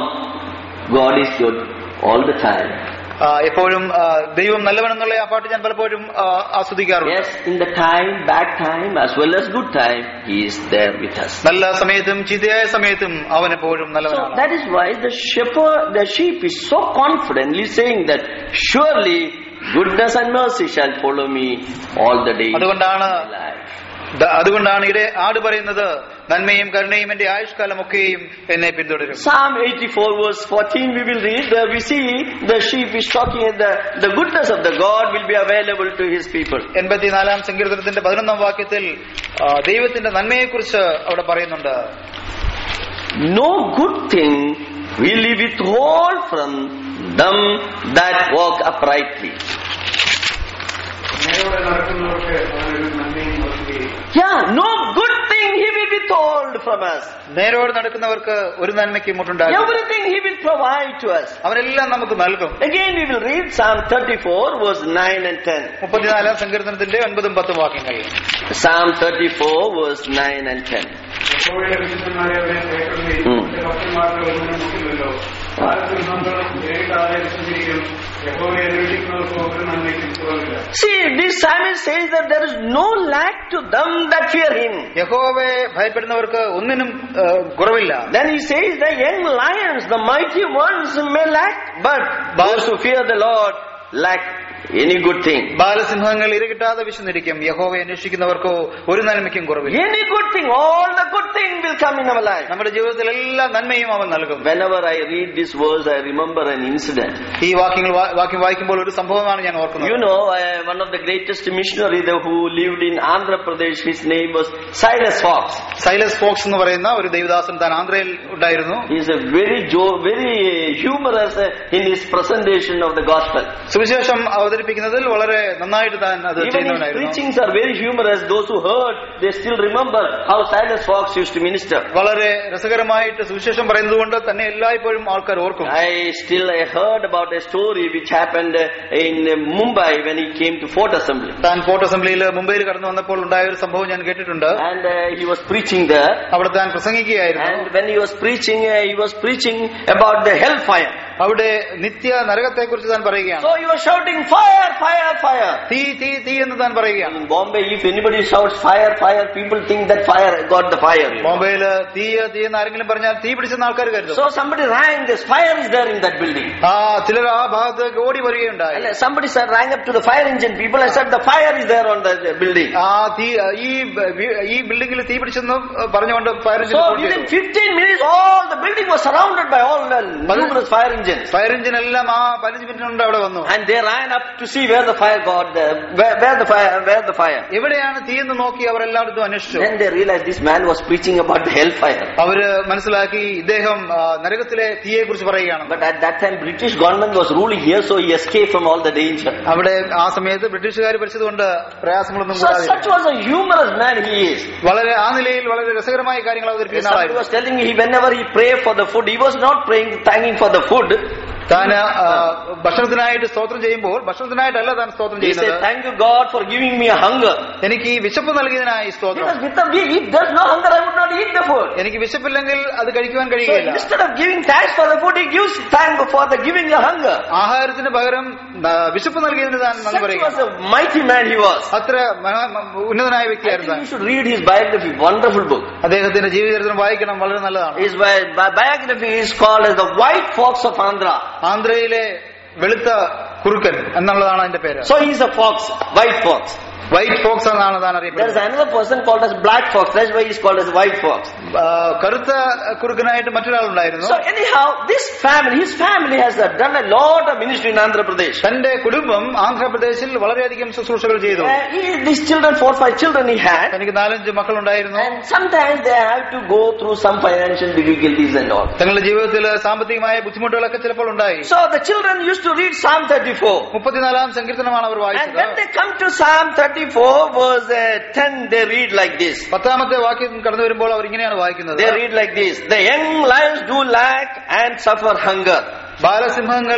God is good all the time. എപ്പോഴും ദൈവം നല്ലവനെന്നുള്ള ആ പാട്ട് ഞാൻ പലപ്പോഴും ആസ്വദിക്കാറുണ്ട്. Yes, in the time, bad time, as well as good time, He is there with us. നല്ല സമയത്തും ചീത്തയായ സമയത്തും അവൻ എപ്പോഴും So നല്ലവനാണ്. that is why the shepherd, the sheep is so confidently saying that surely goodness and mercy shall follow me all the days of അതുകൊണ്ടാണ് my life. അതുകൊണ്ടാണ് ഇവിടെ ആട് പറയുന്നത് നന്മയും കരുണയും എന്റെ ആയുഷ്കാലമൊക്കെയും എന്നെ പിന്തുടരും. Psalm eighty-four verse fourteen we will read, there we see the sheep is talking, and the, the goodness of the God will be available to His people. എൺപത്തിനാലാം സങ്കീർത്തനത്തിന്റെ പതിനൊന്നാം വാക്യത്തിൽ ദൈവത്തിന്റെ നന്മയെക്കുറിച്ച് അവിടെ പറയുന്നുണ്ട്. No good thing will He withhold from them that walk uprightly. Yeah, no good thing He will withhold from us. നേരോട് നടക്കുന്നവർക്ക് ഒരു നന്മയ്ക്ക് മുട്ടുണ്ടാകും. Everything He will provide to us. അവരെല്ലാം നമുക്ക് നൽകും. Again we will read Psalm thirty-four verse nine and ten. മുപ്പത്തിനാലാം സങ്കീർത്തനത്തിന്റെ ഒൻപതും പത്തും വാക്യങ്ങൾ. Psalm thirty-four verse nine and ten. See, this psalmist says that there is no lack to them that fear him. യഹോവയെ ഭയപ്പെടുന്നവർക്ക് ഒന്നിനും കുറവില്ല. Then he says the young lions, the mighty ones may lack, but those who fear the Lord lack any good thing. ബാലസിംഹങ്ങൾ ഇരകിട്ടാതെ വിശന്നിരിക്കും, യഹോവയെ അന്വേഷിക്കുന്നവർക്കോ ഒരു നന്മയ്ക്കും കുറവില്ല. Any good thing, all the good thing will come in our life. നമ്മുടെ ജീവിതത്തിൽ എല്ലാ നന്മയും അവൻ നൽകും. Whenever I read this verse, I remember an incident. ഈ വാക്യങ്ങൾ വാക്യം വായിക്കുമ്പോൾ ഒരു സംഭവമാണ് ഞാൻ ഓർക്കുന്നത്. You know, uh, one of the greatest missionaries who lived in Andhra Pradesh, his name was Silas Fox. Silas Fox എന്ന് പറയുന്ന ഒരു ദൈവദാസൻ താൻ ആന്ധ്രയിൽ ഉണ്ടായിരുന്നു. He is a very jo- very humorous uh, in his presentation of the gospel. സുവിശേഷം അവതരിപ്പിക്കുന്നതിൽ വളരെ നന്നായിട്ട് താൻ അത് ചെയ്യുന്നവനായിരുന്നു. Even his preachings are very humorous. Those who heard, they still remember how Silas Fox used to minister. വളരെ രസകരമായിട്ട് സുവിശേഷം പറയുന്നത് കൊണ്ട് തന്നെ എല്ലായ്പ്പോഴും ആൾക്കാർ ഓർക്കും. I still I heard about a story which happened in Mumbai when he came to Fort Assembly. താൻ ഫോർട്ട് അസംബ്ലിയിൽ മുംബൈയിൽ കടന്നു വന്നപ്പോൾ ഉണ്ടായ ഒരു സംഭവം ഞാൻ കേട്ടിട്ടുണ്ട്. And uh, he was preaching there. അവിടെ താൻ പ്രസംഗിക്കുകയായിരുന്നു. And when he was preaching, uh, he was preaching about the hellfire. അവിടെ നിത്യ നരകത്തെ കുറിച്ച് താൻ പറയുകയാണ്. So he was shouting fire, fire, fire. തീ തീ തീ എന്ന് താൻ പറയുകയാണ്. In Bombay, if anybody shouts fire, fire, people think that fire got the fire. ബോംബെയിൽ തീ തീ എന്ന് ആരെങ്കിലും പറഞ്ഞാൽ തീ പിടിച്ചെന്ന് ആൾക്കാർ കരുതും. So somebody rang, this fire is there in that building. ആ ചിലർ ആ ഭാഗത്തേക്ക് ഓടി വരികയുണ്ടായി. And somebody said, rang up to the fire engine people and said the fire is there on the building. ആ തീ ഈ ഈ ബിൽഡിംഗിൽ തീ പിടിച്ചെന്ന് പറഞ്ഞുകൊണ്ട് fire engine. So within fifteen minutes all the building was surrounded by all the numerous fire engines. Fire engine എല്ലാം ആ പതിനഞ്ച് മിനിറ്റിനുണ്ട് അവിടെ വന്നു. And they ran up to see where the fire got the, where, where the fire where the fire. എവിടെയാണ് തീ എന്ന് നോക്കി അവർ എല്ലായിടത്തും അന്വേഷിച്ചു. Then they realized this man was preaching about the hellfire. അവര് മനസ്സിലാക്കി ഇദ്ദേഹം നരകത്തിലെ തീയെ കുറിച്ച് പറയുകയാണ്. But at that time British government was ruling here, so he escaped from all the danger. അവിടെ ആ സമയത്ത് ബ്രിട്ടീഷുകാർ ഭരിച്ചതുകൊണ്ട് പ്രയാസങ്ങളൊന്നും കൂടാതെ. Such was a humorous man he is. വളരെ ആ നിലയിൽ വളരെ രസകരമായ കാര്യങ്ങൾ അവതരിപ്പിക്കുന്ന ആളായിരുന്നു. Somebody was telling me he whenever he prayed for the food, he was not praying thanking for the food. താൻ ഭക്ഷണത്തിനായിട്ട് സ്തോത്രം ചെയ്യുമ്പോൾ ഭക്ഷണത്തിനായിട്ടല്ല താൻ സ്തോത്രം ചെയ്യുന്നത്. Thank you God for giving me a hunger. എനിക്ക് ഈ വിശപ്പ് നൽകിയതിനായി സ്തോത്രം. If there's no hunger, I would not eat the food. എനിക്ക് വിശപ്പില്ലെങ്കിൽ അത് കഴിക്കുവാൻ കഴിയില്ല. Instead of giving thanks for the food, he gives thanks for the giving the hunger. ആഹാരത്തിന് പകരം വിശപ്പ് നൽകിയതിന് താൻ നന്ദി പറയുക. Such was a mighty man he was. അത്ര ഉന്നതനായ വ്യക്തിയായിരുന്നു. You should read his biography, wonderful book. അദ്ദേഹത്തിന്റെ ജീവചരിത്രം വായിക്കണം, വളരെ നല്ലതാണ്. His biography is called as the White Fox of Andhra. ആന്ധ്രയിലെ വെളുത്ത കുറുക്കൻ എന്നുള്ളതാണ് അതിന്റെ പേര്. So he is a fox, white fox. White fox എന്നാണ് താൻ അറിയപ്പെടുന്നത്. There is another person called as black fox. That's why he is called as white fox. കറുത്ത കുറുക്കനായിട്ട് മറ്റൊരാളുണ്ടായിരുന്നു. So anyhow, this family, his family has done a lot of ministry in Andhra Pradesh. തന്റെ കുടുംബം ആന്ധ്രാപ്രദേശിൽ വളരെയധികം ശുശ്രൂഷകൾ ചെയ്തു. These children, four five children he had. തനിക്ക് നാലഞ്ച് മക്കളുണ്ടായിരുന്നു. And sometimes they have to go through some financial difficulties and all. തങ്ങളുടെ ജീവിതത്തിൽ സാമ്പത്തികമായ ബുദ്ധിമുട്ടുകളൊക്കെ ചിലപ്പോൾ ഉണ്ടായി. So the children used to read Psalm thirty-four. മുപ്പത്തിനാലാം സങ്കീർത്തനമാണ് അവർ വായിച്ചത്. And when they come to Psalm thirty-four verse ten, they read like this. പത്താമത്തെ വാക്യം കടന്നു വരുമ്പോൾ അവർ ഇങ്ങനെയാണ് വായിക്കുന്നത്. They read like this: the young lions do lack and suffer hunger. ബാലസിംഹങ്ങൾ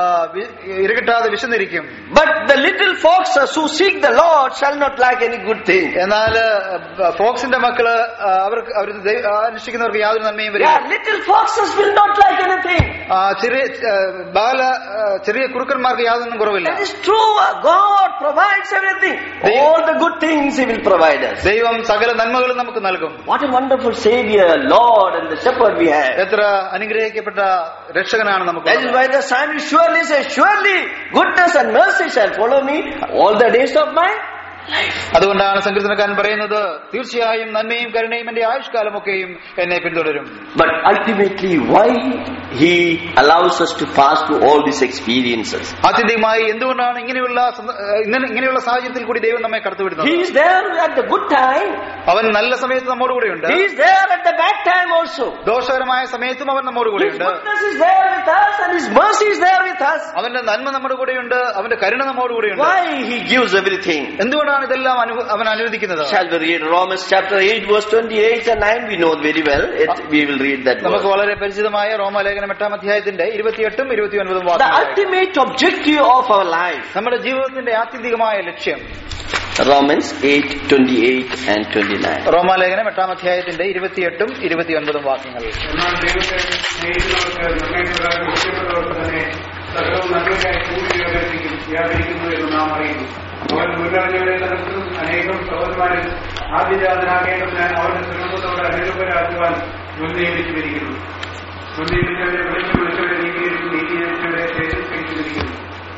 ഇരകിട്ടാതെ വിശന്നിരിക്കും. But the little foxes who seek the Lord shall not lack any good thing. എന്നാൽ ഫോക്സിന്റെ മക്കള് അവർക്ക് അവർ അന്വേഷിക്കുന്നവർക്ക് യാതൊരു നന്മയും വരില്ല. Yeah, little foxes will not lack anything. ചെറിയ ബാല ചെറിയ കുറുക്കന്മാർക്ക് യാതൊന്നും കുറവില്ല. That is true. God provides everything. All the good things He will provide us. ദൈവം സകല നന്മകളും നമുക്ക് നൽകും. What a wonderful Savior, Lord, and the Shepherd we have. എത്ര അനുഗ്രഹിക്കപ്പെട്ട രക്ഷകനാണ് നമുക്ക്. That is why the psalmist surely says, surely goodness and mercy shall follow me all the days of my life. അതുകൊണ്ടാണ് സങ്കീർത്തനക്കാരൻ പറയുന്നത്, തീർച്ചയായും നന്മയും കരുണയും എന്റെ ആയുഷ്കാലമൊക്കെയും എന്നെ പിന്തുടരും. But ultimately, why He allows us to pass through all these experiences? ആത്യന്തികമായി എന്തുകൊണ്ടാണ് ഇങ്ങനെയുള്ള ഇങ്ങനെയുള്ള സാഹചര്യത്തിൽ കൂടി ദൈവം നമ്മെ കടത്തിവിടുന്നത്? He is there at the good time. അവൻ നല്ല സമയത്ത് നമ്മോട് കൂടെയുണ്ട്. He is there at the bad time also. ദോഷകരമായ സമയത്തും അവൻ നമ്മോട് കൂടെയുണ്ട്. His goodness is there with us and His mercy is there with us. അവന്റെ നന്മ നമ്മുടെ കൂടെയുണ്ട്, അവന്റെ കരുണ നമ്മോട് കൂടെയുണ്ട്. Why He gives everything? എന്തുകൊണ്ടാണ് ഇതെല്ലാം അവൻ അനുവദിക്കുന്നത്? Shall we read Romans chapter eight verse twenty-eight and nine? We know very well. It, we will read that. നമുക്ക് വളരെ പരിചിതമായ റോമാലേഖനം എട്ടാം അധ്യായത്തിന്റെ ഇരുപത്തിയെട്ടും ഇരുപത്തിയൊൻപതും വാക്യങ്ങൾ. The ultimate objective of our life. നമ്മുടെ ജീവിതത്തിന്റെ ആത്യന്തികമായ ലക്ഷ്യം Romans eight twenty-eight and twenty-nine. റോമാലേഖനം എട്ടാം അധ്യായത്തിന്റെ ഇരുപത്തിയെട്ടും ഇരുപത്തിയൊൻപതും വാക്യങ്ങൾ. എന്നാൽ ദൈവത്തെ സ്നേഹിക്കുന്നവർക്ക് നന്മപ്രകാരം വിളിക്കപ്പെട്ടവർക്ക് തന്നെ സകലവും നന്മയ്ക്കായി കൂടി വ്യാപരിക്കുന്നു എന്ന് നാം അറിയുന്നു. അവൻ മുൻഗണനകളെ തലത്തിൽ അനേകം സഹോദരന്മാരിൽ ആദ്യജാതനാകേണ്ടതിന് അവരുടെ കുടുംബത്തോട് അനുരൂപരാക്കുവാൻ മുൻനിയമിച്ചിരിക്കുന്നു. മുൻനിയമിച്ചവരെ വിളിച്ചു വിളിച്ചവരെ നീതീകരിച്ചു, നീതീകരിച്ചവരെ തേജസ്കരിച്ചിരിക്കുന്നു.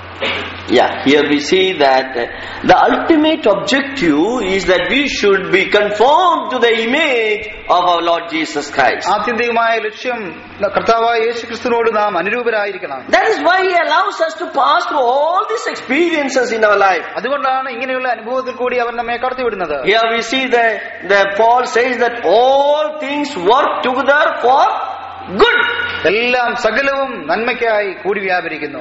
Yeah, here we see that uh, the ultimate objective is that we should be conformed to the image of our Lord Jesus Christ. ആത്യന്തികമായ ലക്ഷ്യം കർത്താവായ യേശുക്രിസ്തുവിനോട് നാം അനുരൂപരായിരിക്കണം. That is why He allows us to pass through all these experiences in our life. അതുകൊണ്ടാണ് ഇങ്ങനെയുള്ള അനുഭവത്തിൽ കൂടി അവൻ നമ്മെ കടത്തിവിടുന്നത്. Here we see that the Paul says that all things work together for good. എല്ലാം സകലവും നന്മയ്ക്കായി കൂടി വ്യാപരിക്കുന്നു.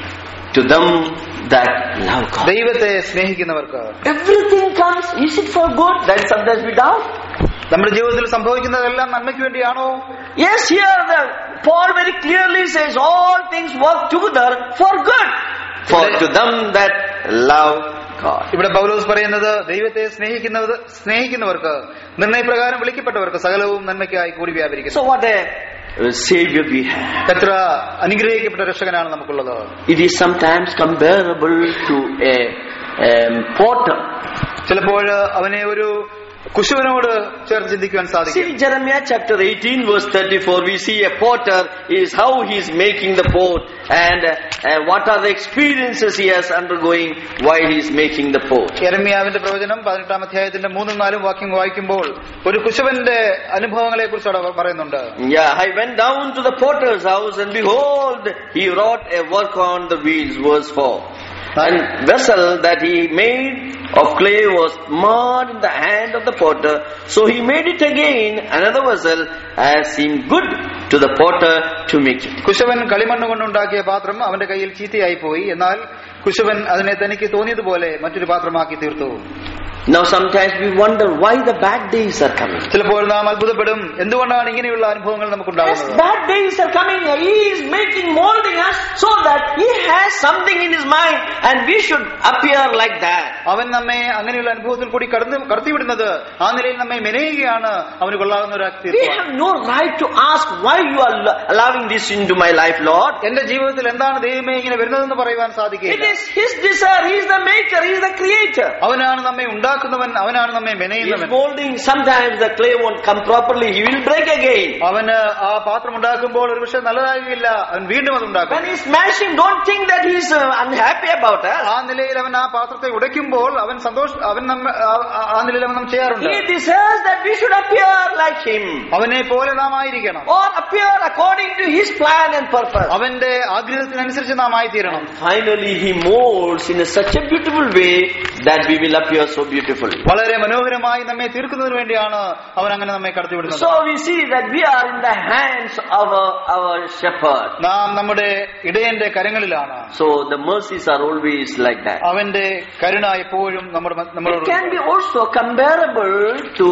To them that love God. ദൈവത്തെ സ്നേഹിക്കുന്നവർക്ക്. Everything comes, is it for good? Then sometimes we doubt. നമ്മുടെ ജീവിതത്തിൽ സംഭവിക്കുന്നതെല്ലാം നന്മയ്ക്ക് വേണ്ടിയാണോ? Yes, here the Paul very clearly says all things work together for good. For to them that love God. ഇവിടെ പൗലോസ് പറയുന്നത് ദൈവത്തെ സ്നേഹിക്കുന്നവർ സ്നേഹിക്കുന്നവർക്ക് നിർണയപ്രകാരം വിളിക്കപ്പെട്ടവർക്ക് സകലവും നന്മയ്ക്കായി കൂടി വ്യാപരിക്കുന്നു. So what a Savior we have. എത്ര അനുഗ്രഹിക്കപ്പെട്ട രക്ഷകനാണ് നമുക്കുള്ളത്. It is sometimes comparable to a um, potter. ചിലപ്പോൾ അവനെ ഒരു കുശവനോട് ചേർത്ത് ചിന്തിക്കുവാൻ സാധിക്കും. See Jeremiah chapter eighteen verse thirty-four, we see a potter is how he is making the pot and uh, what are the experiences he has undergoing while he is making the pot. യെരമ്യാവിന്റെ പ്രവചനം പതിനെട്ടാം അധ്യായത്തിന്റെ മൂന്നും നാലും വാക്യം വായിക്കുമ്പോൾ ഒരു കുശവന്റെ അനുഭവങ്ങളെ കുറിച്ച് അവിടെ പറയുന്നുണ്ട്. Yeah, I went down to the potter's house and behold, he wrought a work on the wheels, verse four. And vessel that he made of clay was marred in the hand of the potter, so he made it again another vessel as seemed good to the potter to make it. കുശവൻ കളിമണ്ണ് കൊണ്ടുണ്ടാക്കിയ പാത്രം അവന്റെ കയ്യിൽ ചീത്തയായി പോയി, എന്നാൽ കുശവൻ അതിനെ തനിക്ക് തോന്നിയതുപോലെ മറ്റൊരു പാത്രമാക്കി തീർത്തു. Now sometimes we wonder why the bad days are coming. ചിലപ്പോൾ നാം അത്ഭുതപ്പെടും, എന്തുകൊണ്ടാണ് ഇങ്ങനെയുള്ള അനുഭവങ്ങൾ നമുക്കുണ്ടാകുന്നത്. Yes, bad days are coming. He is making, molding us so that he has something in his mind and we should appear like that. അവൻ നമ്മെ അങ്ങനെയുള്ള അനുഭവത്തിൽ കൂടി കടന്നു കടത്തിവിടുന്നത് ആ നിലയിൽ നമ്മെ മെനയുകയാണ് അവന് കൊള്ളാവുന്ന ഒരു We have no right to ask why you are allowing this into my life, Lord. എന്റെ ജീവിതത്തിൽ എന്താണ് ദൈവമേ ഇങ്ങനെ വരുന്നതെന്ന് പറയുവാൻ സാധിക്കില്ല. It is his desire. He is the maker. He is the creator. അവനാണ് നമ്മെ ഉണ്ടാക്കുന്നവൻ, അവനാണ് നമ്മെ He is മെനയുന്നവൻ. molding. Sometimes the clay won't come properly. He will break again. അവന് ആ പാത്രം ഉണ്ടാക്കുമ്പോൾ ഒരു പക്ഷേ നല്ലതാകില്ല, അവൻ വീണ്ടും അത് ഉണ്ടാക്കും. When he is smashing, don't think that he is uh, unhappy about us. ആ നിലയിൽ അവൻ ആ പാത്രത്തെ ഉടയ്ക്കുമ്പോൾ അവൻ സന്തോഷ അവൻ നമ്മ ആ നിലയിൽ അവൻ നാം ചെയ്യാറുണ്ട്. He desires that we should appear like him, അവനെ പോലെ നാം ആയിരിക്കണം, or appear according to his plan and purpose. അവന്റെ ആഗ്രഹത്തിനനുസരിച്ച് നാം ആയിത്തീരണം. Finally, he molds in a such a beautiful way that we will appear so beautifully. വളരെ മനോഹരമായി നമ്മെ തീർക്കുന്നതിന് വേണ്ടിയാണ് അവൻ അങ്ങനെ നമ്മെ കടത്തിവിടുന്നത്. So we see that we are in the hands of our, our shepherd. നാം നമ്മുടെ ഇടയന്റെ കരങ്ങളിലാണ്. So the mercies are always like that. അവന്റെ കരുണ എപ്പോഴും നമ്മുടെ നമ്മളോട്. It can be also comparable to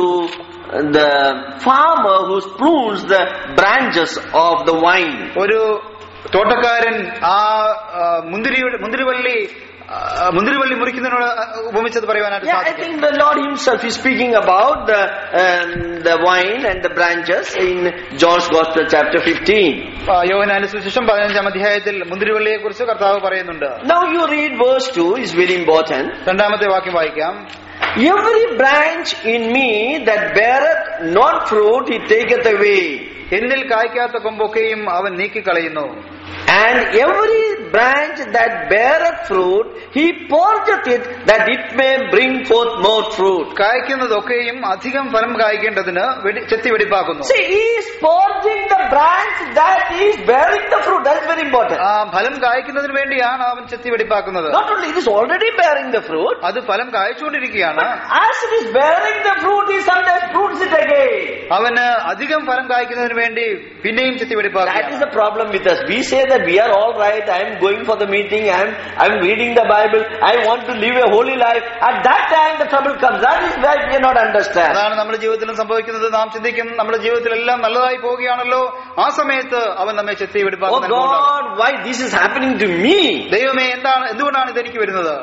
the farmer who prunes the branches of the vine. ഒരു തോട്ടക്കാരൻ ആ മുന്തിരിയുടെ മുന്തിരിവള്ളി മുന്തിരിവള്ളി മുറിക്കുന്നതിനോട് ഉപമിച്ചത് പറയുവാനായിട്ട് Yeah, I സാധിക്കും. think the Lord himself is speaking about the um, the vine and the branches in John's Gospel chapter fifteen. യോഹന്നാന്റെ സുവിശേഷം പതിനഞ്ചാം അധ്യായത്തിൽ മുന്തിരിവള്ളിയെ കുറിച്ച് കർത്താവ് പറയുന്നുണ്ട്. Now you read verse two, is very important. രണ്ടാമത്തെ വാക്യം വായിക്കാം. Every branch in me that beareth not fruit, he taketh away. എന്നിൽ കായ്ക്കാത്ത കൊമ്പൊക്കെയും അവൻ നീക്കിക്കളയുന്നു. And every branch that beareth fruit, he purgeth it, that it may bring forth more fruit. കായ്ക്കുന്നതൊക്കെയും അധികം ഫലം കായ്ക്കേണ്ടതിന് ചെത്തി വെടിപ്പാക്കുന്നു. See, he is purging the branch that is bearing the fruit. That is very important. ആ ഫലം കായ്ക്കുന്നതിന് വേണ്ടിയാണ് അവൻ ചെത്തി വെടിപ്പാക്കുന്നത്. Not only it is already bearing the fruit, അത് ഫലം കായ്ച്ചുകൊണ്ടിരിക്കുകയാണ്. as it is bearing the fruit, he sometimes prunes it again. അവന് അധികം ഫലം കായ്ക്കുന്നതിന് വേണ്ടി പിന്നെയും ചെത്തി വെടിപ്പാക്കുന്നു. That is the problem with us. We say that we are all right. I am going for the meeting. I am I am reading the Bible. I want to live a holy life. At that time the trouble comes. That is where we cannot understand. അതാണ് നമ്മുടെ ജീവിതത്തിലും സംഭവിക്കുന്നത്. നാം ചിന്തിക്കും നമ്മുടെ ജീവിതത്തിൽ എല്ലാം നല്ലതായി പോവുകയാണല്ലോ, ആ സമയത്ത് അവൻ നമ്മെ ചെത്തി വെടിപ്പാക്കുന്നു. Oh God, why this is happening to me? ദൈവമേ, എന്താണ് എന്തുകൊണ്ടാണ് ഇതെനിക്ക് വരുന്നത്?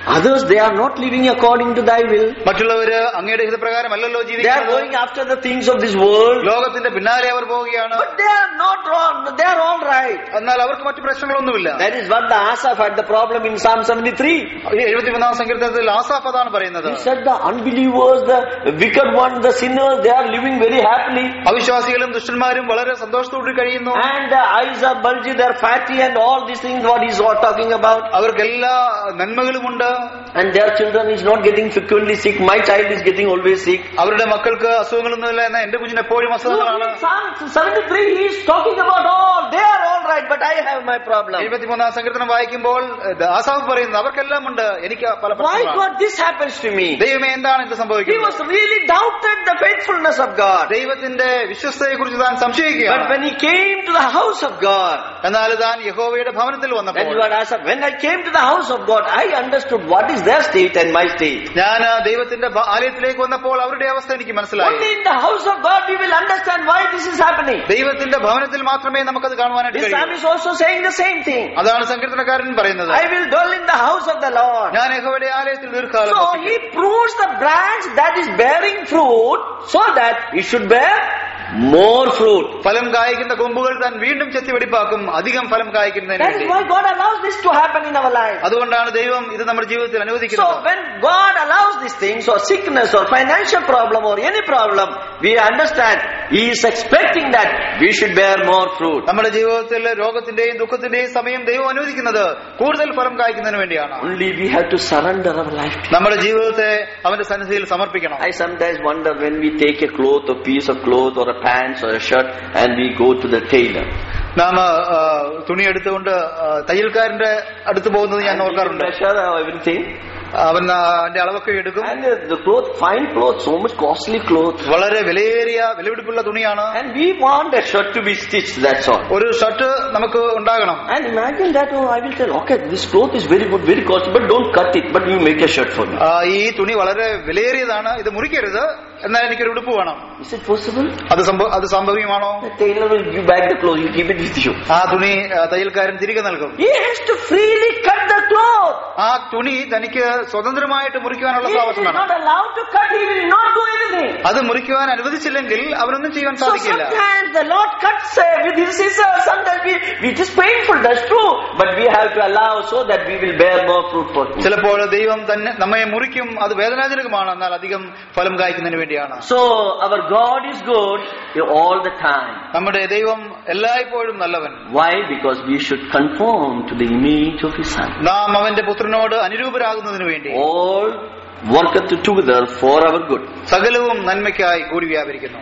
Others, they are not living according to thy will. മറ്റുള്ളവര് അങ്ങയുടെ ഹിതപ്രകാരമല്ലല്ലോ They are ജീവിക്കുന്നത്. going after the things of this world. ലോകത്തിന്റെ പിന്നാലെ അവർ പോവുകയാണ്. But they are not wrong. They are all right. എന്നാൽ അവർക്ക് മറ്റു പ്രശ്നങ്ങളൊന്നുമില്ല. That is what the Asaph had the problem in Psalm seventy-three. എഴുപത്തിമൂന്നാം സങ്കീർത്തനത്തിൽ ആസാഫ് അതാണ് പറയുന്നത്. He said the unbelievers, the wicked ones, the sinners, they are living very happily. അവിശ്വാസികളും ദുഷ്ടന്മാരും വളരെ സന്തോഷത്തോടെ കഴിയുന്നു. And their eyes are bulgy, they are fatty, and all these things what he is talking about. അവർക്ക് എല്ലാ നന്മകളുമുണ്ട്. And their children is not getting frequently sick. My child is getting always sick. അവരുടെ മക്കൾക്ക് അസുഖങ്ങളൊന്നുമില്ല, എന്നാൽ എന്റെ കുഞ്ഞിന് എപ്പോഴും അസുഖങ്ങളാണ്. Psalm seventy-three, he is talking about all. They are all right, but I have my problem. എഴുപത്തിമൂന്നാം സങ്കീർത്തനം വായിക്കുമ്പോൾ ആസാഫ് പറയുന്നത് അവർക്കെല്ലാം ഉണ്ട്, എനിക്ക് പല Why പ്രശ്നങ്ങളാണ്. God this happens to me? ദൈവമേ എന്താണ് ഇത് He സംഭവിക്കുന്നത്? was really doubted the faithfulness of God. ദൈവത്തിന്റെ വിശ്വസ്തയെ കുറിച്ച് താൻ But സംശയിക്കുകയാണ്. when he came to the house of God, എന്നാൽ താൻ യഹോവയുടെ ഭവനത്തിൽ that is വന്നപ്പോൾ what I said. When I came to the house of God, I understood what is their state and my state. ഞാൻ ദൈവത്തിന്റെ ഭ- ആലയത്തിലേക്ക് വന്നപ്പോൾ അവരുടെ അവസ്ഥ എനിക്ക് മനസ്സിലായി. Only in the house of God we will understand why this is happening. ദൈവത്തിന്റെ ഭവനത്തിൽ മാത്രമേ നമുക്കത് കാണുവാനായിട്ട് This Psalm കഴിയൂ. is also saying the same thing. അതാണ് സങ്കീർത്തനക്കാരൻ പറയുന്നത്. I will dwell in the house of the Lord. ഞാൻ യഹോവയുടെ ആലയത്തിൽ ദീർഘകാലം So വസിക്കും. he proves the branch that is bearing fruit so that it should bear more fruit. ഫലം കായ്ക്കുന്ന കൊമ്പുകൾ താൻ വീണ്ടും ചെത്തി വെടിപ്പാക്കും, അധികം ഫലം കായ്ക്കുന്നതിന് That is വേണ്ടി. why God allows this to happen in our life. അതുകൊണ്ടാണ് ദൈവം ഇത് നമ്മുടെ ജീവിതത്തിൽ So അനുവദിക്കുന്നത്. when God allows these things or sickness or financial problem or any problem, we understand He is expecting that we should bear more fruit. നമ്മുടെ ജീവിതത്തിൽ രോഗത്തിന്റെയും ദുഃഖത്തിന്റെയും സമയം ദൈവം അനുവദിക്കുന്നത് കൂടുതൽ ഫലം കായ്ക്കുന്നതിന് വേണ്ടിയാണ്. Only we have to surrender our life to Him. നമ്മുടെ ജീവിതത്തെ അവന്റെ സന്നിധിയിൽ സമർപ്പിക്കണം. I sometimes wonder when we take a cloth, a piece of cloth or a pants or a shirt and we go to the tailor. നാം ആ, തുണി എടുത്തുകൊണ്ട് ആ, തയ്യൽക്കാരന്റെ അടുത്ത് പോകുന്നത് ഞാൻ And we ഓർക്കാറുണ്ട്. measure everything. അവൻ ആ, അതിന്റെ അളവൊക്കെ എടുക്കും. And the cloth, fine cloth, so much costly cloth. വളരെ വിലയേറിയ വിലപിടിപ്പുള്ള തുണിയാണ്. And we want a shirt to be stitched, that's all. ഒരു ഷർട്ട് നമുക്ക് ഉണ്ടാകണം. And imagine that, oh, I will tell, okay, this cloth is very good, very costly, but don't cut it, but you make a shirt for me. ആ, ഈ തുണി വളരെ വിലയേറിയതാണ്, ഇത് മുറിക്കരുത്, എന്നാൽ എനിക്കൊരു ഉടുപ്പ് വേണം. Is it possible? അത് സംഭവ അത് സംഭവ്യമാണോ? The tailor will give back the clothes, you keep it with you. ആ തുണി ആ, തയ്യൽക്കാരൻ തിരികെ നൽകും. He has to freely cut the cloth. ആ തുണി തനിക്ക് സ്വതന്ത്രമായിട്ട് മുറിക്കുവാനുള്ള He is സാവകാശം വേണം. not allowed to cut, he will not do anything. അത് മുറിക്കുവാൻ അനുവദിച്ചില്ലെങ്കിൽ അവനൊന്നും ചെയ്യാൻ So സാധിക്കില്ല. sometimes the Lord cuts uh, with his scissors, sometimes we, it is painful, that's true, but we have to allow so that we will bear more fruit for Him. ചിലപ്പോൾ ദൈവം തന്നെ നമ്മെ മുറിക്കും, അത് വേദനാജനകമാണ്, എന്നാൽ അധികം ഫലം കായ്ക്കുന്നതിന് വേണ്ടിയാണ്. So our God is good all the time. നമ്മുടെ ദൈവം എല്ലായ്പ്പോഴും നല്ലവൻ. Why? Because we should conform to the image of His Son. നാം അവന്റെ പുത്രനോട് അനുരൂപരാകുന്നതിന് വേണ്ടി All worketh together for our good. സകലവും നന്മയ്ക്കായി കൂടി വ്യാപരിക്കുന്നു.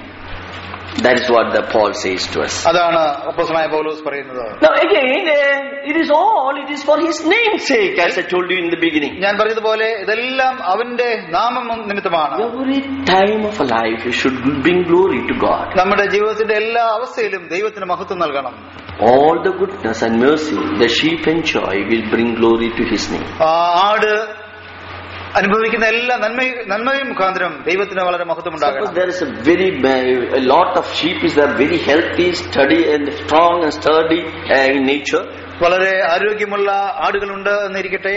That is what the Paul says to us. അതാണ് അപ്പോസ്തലനായ പൗലോസ് പറയുന്നത്. Now again, uh, it is all, it is for His name's sake, as I told you in the beginning. ഞാൻ പറഞ്ഞതുപോലെ ഇതെല്ലാം അവന്റെ നാമം നിമിത്തമാണ്. Every time of a life, you should bring glory to God. നമ്മുടെ ജീവിതത്തിന്റെ എല്ലാ അവസ്ഥയിലും ദൈവത്തിന് മഹത്വം നൽകണം. All the goodness and mercy the sheep enjoy will bring glory to His name. ആ ആട് അനുഭവിക്കുന്ന എല്ലാ നന്മ നന്മയും മുഖാന്തരം ദൈവത്തിന് വളരെ മഹത്വം Suppose ഉണ്ടാകണം. there is a very a lot of sheep is there very healthy, sturdy and strong and sturdy uh, in nature. വളരെ ആരോഗ്യമുള്ള ആടുകളുണ്ട് എന്നിരിക്കട്ടെ.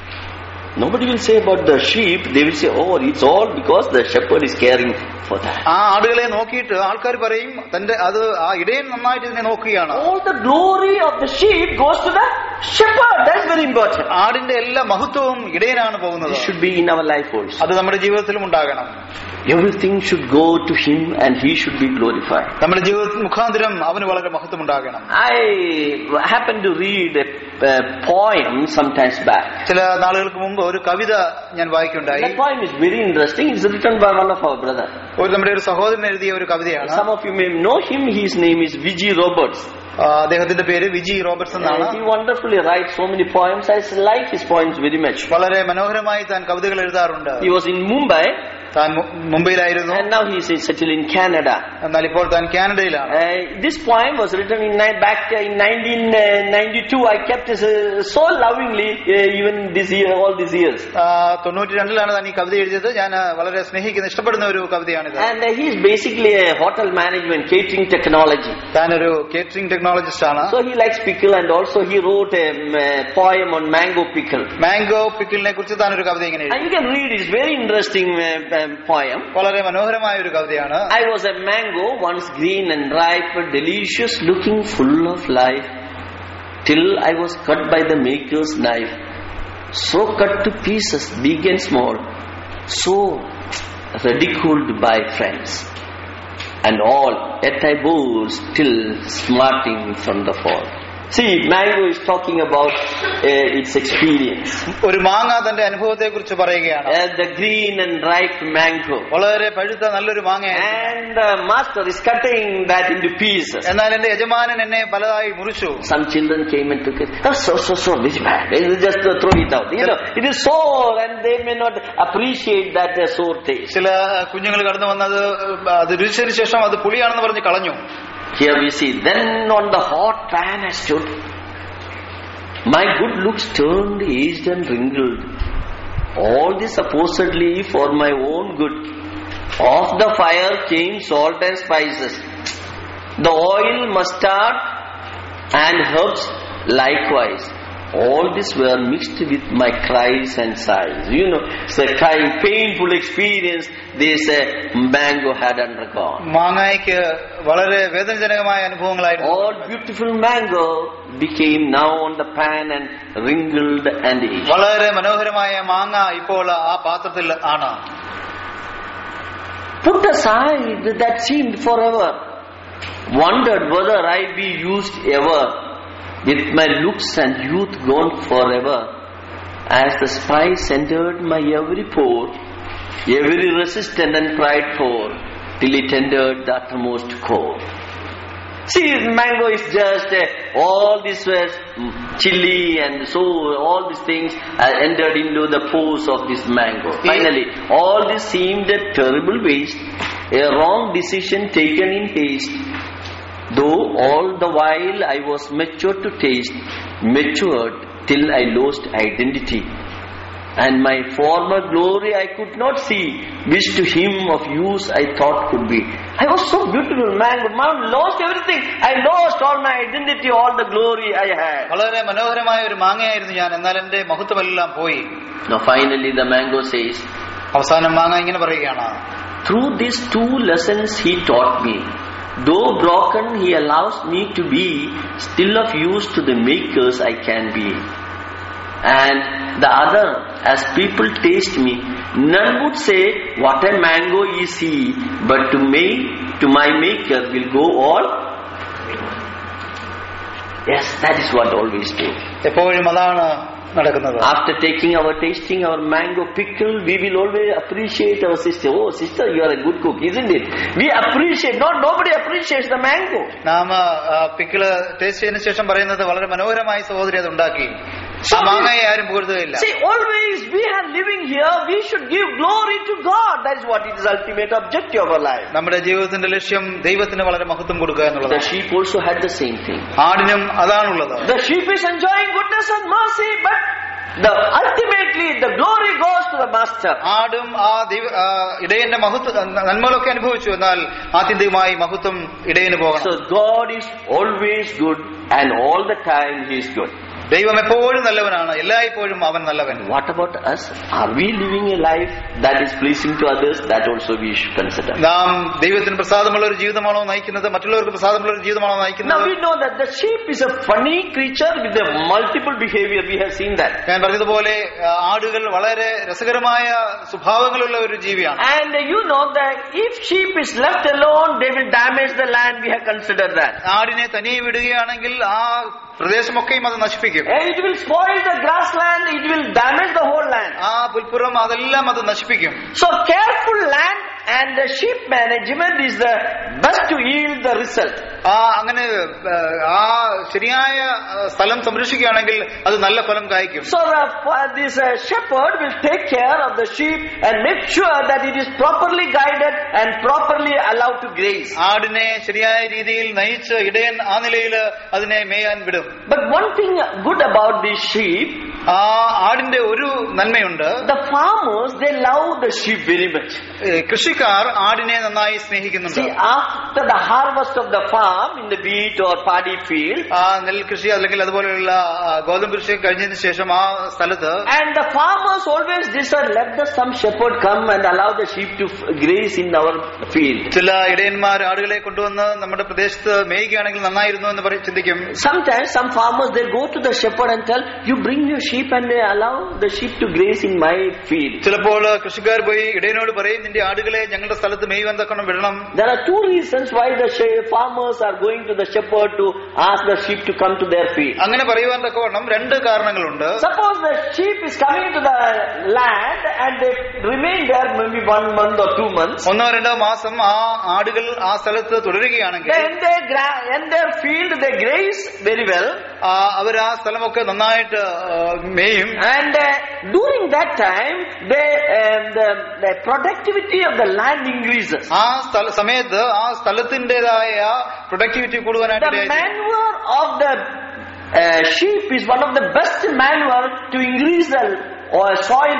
Nobody will say about the sheep. They will say, "Oh, it's all because the shepherd is caring for that." ആ ആടുകളെ നോക്കിയിട്ട് ആൾക്കാർ പറയും തന്റെ അത് ആ ഇടയൻ നന്നായിട്ട് ഇതിനെ നോക്കുകയാണ്. All the glory of the sheep goes to the shepherd. That's very important. ആടിന്റെ എല്ലാ മഹത്വവും ഇടയനാണ് പോകുന്നത്. It should be in our life also. അത് നമ്മുടെ ജീവിതത്തിലും ഉണ്ടാകണം. Everything should go to Him and He should be glorified. നമ്മുടെ ജീവിതത്തിൽ മുഖാന്തരം അവന് വളരെ മഹത്വം ഉണ്ടാകണം. I happened to read a, a poem sometimes back. ചില നാളുകൾക്ക് മുമ്പ് ഒരു കവിത ഞാൻ വായിക്കുണ്ടായി. That poem is very interesting. It's written by one of our brothers. ഒരു നമ്മുടെ ഒരു സഹോദരൻ എഴുതിയ ഒരു കവിതയാണ്. Some of you may know him. His name is V G Roberts. അദ്ദേഹത്തിന്റെ പേര് വിജി റോബർട്സ് എന്നാണ്. He wonderfully writes so many poems. I like his poems very much. വളരെ മനോഹരമായി താൻ കവിതകൾ എഴുതാറുണ്ട്. He was in Mumbai താൻ മുംബൈയിലായിരുന്നു. And now he is settled in Canada. എന്നാൽ ഇപ്പോൾ താൻ കാനഡയിലാണ്. Uh, this poem was written in back in nineteen ninety-two. I kept it uh, so lovingly uh, even this year, all these years. തൊണ്ണൂറ്റി രണ്ടിലാണ് താൻ ഈ കവിത എഴുതിയത്. ഞാൻ വളരെ സ്നേഹിക്കുന്ന ഇഷ്ടപ്പെടുന്ന ഒരു കവിതയാണിത്. And uh, he is basically a hotel management, catering technology. താൻ ഒരു കേറ്ററിംഗ് ടെക്നോളജിസ്റ്റ് ആണ്. So he likes pickle, and also he wrote a um, poem on mango pickle. Mango പിക്കിളിനെ കുറിച്ച് താൻ ഒരു കവിത ഇങ്ങനെ എഴുതി. And you can read it. It's very interesting uh, um, poem. വളരെ മനോഹരമായ ഒരു കവിതയാണ്. I was a mango, once green and ripe, delicious looking, full of life, till I was cut by the maker's knife. So cut to pieces, big and small, so ridiculed by friends and all, yet I bore still smarting from the fall. See, mango is talking about uh, its experience. ഒരു മാങ്ങ തന്റെ അനുഭവത്തെ കുറിച്ച് പറയുകയാണ്. Uh, the green and ripe mango. വളരെ പഴുത്ത നല്ലൊരു മാങ്ങ. And the master is cutting that into pieces. എന്നാൽ എന്റെ യജമാനൻ എന്നെ പലതായി മുറിച്ചു. Some children came and took it. Oh, so so so this bad. They just uh, throw it out. You know, it is sour, and they may not appreciate that uh, sour taste. ചില കുഞ്ഞുങ്ങൾ കടന്നു വന്നത് അത് രുചിച്ചതിന് ശേഷം അത് പുളിയാണെന്ന് പറഞ്ഞ് കളഞ്ഞു. Here we see, then on the hot pan I stood. My good looks turned, aged and wrinkled. All this supposedly for my own good. Off the fire came salt and spices, the oil, mustard and herbs likewise. All this were mixed with my cries and sighs. You know, it's a kind, painful experience this uh, mango had undergone. മാങ്ങയ്ക്ക് വളരെ വേദനാജനകമായ അനുഭവങ്ങളായിരുന്നു. All beautiful mango became now on the pan and wrinkled and aged. വളരെ മനോഹരമായ മാങ്ങ ഇപ്പോൾ ആ പാത്രത്തിൽ ആണ്. Put aside that seemed forever, wondered whether I be used ever, with my looks and youth gone forever, as the spice entered my every pore, every resistant and cried for, till it entered the uttermost core. See, mango is just uh, all this was chili and so all these things uh, entered into the pores of this mango. Finally, all this seemed a terrible waste, a wrong decision taken in haste. Though all the while I was matured to taste, matured till I lost identity, and my former glory I could not see, which to him of use I thought could be. I was so beautiful, man, man, lost everything. I lost all my identity, all the glory I had. വളരെ മനോഹരമായ ഒരു മാങ്ങയായിരുന്നു ഞാൻ, എന്നാൽ എന്റെ മഹത്വമെല്ലാം പോയി. Now finally the mango says, അവസാനം മാങ്ങ ഇങ്ങനെ പറയുകയാണ്, through these two lessons he taught me. Though broken, he allows me to be still of use to the makers I can be. And the other, as people taste me, none would say, what a mango is he, but to me, to my maker will go all. Yes, that is what always do. എപ്പോഴും അതാണ് നടക്കുന്നത്. After taking our tasting our mango pickle, we will always appreciate our sister. Oh, sister, you are a good cook, isn't it? We appreciate. Not nobody appreciates the mango. നാം pickle taste ചെയ്തതിനു ശേഷം പറയുന്നത് വളരെ മനോഹരമായി സഹോദരി അത് ഉണ്ടാക്കി. ആ മാങ്ങയെ ആരും പുകഴ്ത്തുകയില്ല. See, always we are living here, we should give glory to God. That is what it is ultimate objective of our life. നമ്മുടെ ജീവിതത്തിന്റെ ലക്ഷ്യം ദൈവത്തിന് വളരെ മഹത്വം കൊടുക്കുക എന്നുള്ളത്. The sheep also had the same thing. ആടിനും അതാണുള്ളത്. The sheep is enjoying goodness and mercy, but the ultimately the glory goes to the master. ആടും ആ ഇടയന്റെ മഹത്വം നന്മകളൊക്കെ അനുഭവിച്ചു, എന്നാൽ ആത്യന്തികമായി മഹത്വം ഇടയന് പോകണം. So God is always good, and all the time He is good. ദൈവം എപ്പോഴും നല്ലവനാണ്, എല്ലായ്പ്പോഴും അവൻ നല്ലവൻ. What about us? Are we living a life that is pleasing to others? That also we should consider. നാം ദൈവത്തിന് പ്രസാദമുള്ള ഒരു ജീവിതമാണോ നയിക്കുന്നത്, മറ്റുള്ളവർക്ക് പ്രസാദമുള്ള ഒരു ജീവിതമാണോ നയിക്കുന്നത്? Now we know that the sheep is a funny creature with a multiple behavior. We have seen that. ഞാൻ പറഞ്ഞതുപോലെ ആടുകൾ വളരെ രസകരമായ സ്വഭാവങ്ങളുള്ള ഒരു ജീവിയാണ്. And you know that if sheep is left alone, they will damage the land. We have considered that. ആടിനെ തനിയെ വിടുകയാണെങ്കിൽ ആ പ്രദേശമൊക്കെയും അത് നശിപ്പിക്കും. It will spoil the grassland. It will damage the whole land. ആ പുൽപ്പുറം അതെല്ലാം അത് നശിപ്പിക്കും. So careful land and the sheep management is the best to yield the result. ആ അങ്ങനെ ആ ശരിയായ സ്ഥലം സംരക്ഷിക്കുകയാണെങ്കിൽ അത് നല്ല ഫലം കായ്ക്കും. So the, uh, this uh, shepherd will take care of the sheep and make sure that it is properly guided and properly allowed to graze. ആടിനെ ശരിയായ രീതിയിൽ നയിച്ച് ഇടയൻ ആ നിലയിൽ അതിനെ മേയാൻ വിടും. But one thing good about these sheep, ആ ആടിന്റെ ഒരു നന്മയുണ്ട്. the farmers, they love the sheep very much. കൃഷിക്കാർ ആടിനെ നന്നായി സ്നേഹിക്കുന്നുണ്ട്. See, after the harvest of the farm in the wheat or paddy field, ആ നെൽകൃഷി അല്ലെങ്കിൽ അതുപോലെയുള്ള ഗോതമ്പ് കൃഷി കഴിഞ്ഞതിന് ശേഷം ആ സ്ഥലത്ത്, and the farmers always decide, let the some shepherd come and allow the sheep to graze in our field. ചില ഇടയന്മാർ ആടുകളെ കൊണ്ടുവന്ന് നമ്മുടെ പ്രദേശത്ത് മേയ്ക്കുകയാണെങ്കിൽ നന്നായിരുന്നു എന്ന് പറയും ചിന്തിക്കും. Sometimes some farmers, they go to the shepherd and tell, you bring your sheep and they allow the sheep to graze in my field. ചിലപ്പോൾ കൃഷിക്കാർ പോയി ഇടയനോട് പറയും, നിന്റെ ആടുകളെ ഞങ്ങളുടെ സ്ഥലത്ത് മേയുവാൻ തക്കണം വിടണം. There are two reasons why the farmers are going to the shepherd to ask the sheep to come to their field. അങ്ങനെ പറയുവാൻ തക്കവണ്ണം രണ്ട് കാരണങ്ങളുണ്ട്. Suppose the sheep is coming to the land and they remain there maybe one month or two months. ഒന്നോ രണ്ടോ മാസം ആ ആടുകൾ ആ സ്ഥലത്ത് തുടരുകയാണെങ്കിൽ, then they gra- in their field they graze very well. അവർ ആ സ്ഥലമൊക്കെ നന്നായിട്ട് മേയും. And uh, during that time they um, the, the productivity of the land increases. ആ സ്ഥല സമയത്ത് ആ സ്ഥലത്തിൻ്റെതായ പ്രൊഡക്ടിവിറ്റി കൂടുവാനായിട്ട്, the manure of the uh, sheep is one of the best manure to increase the or soil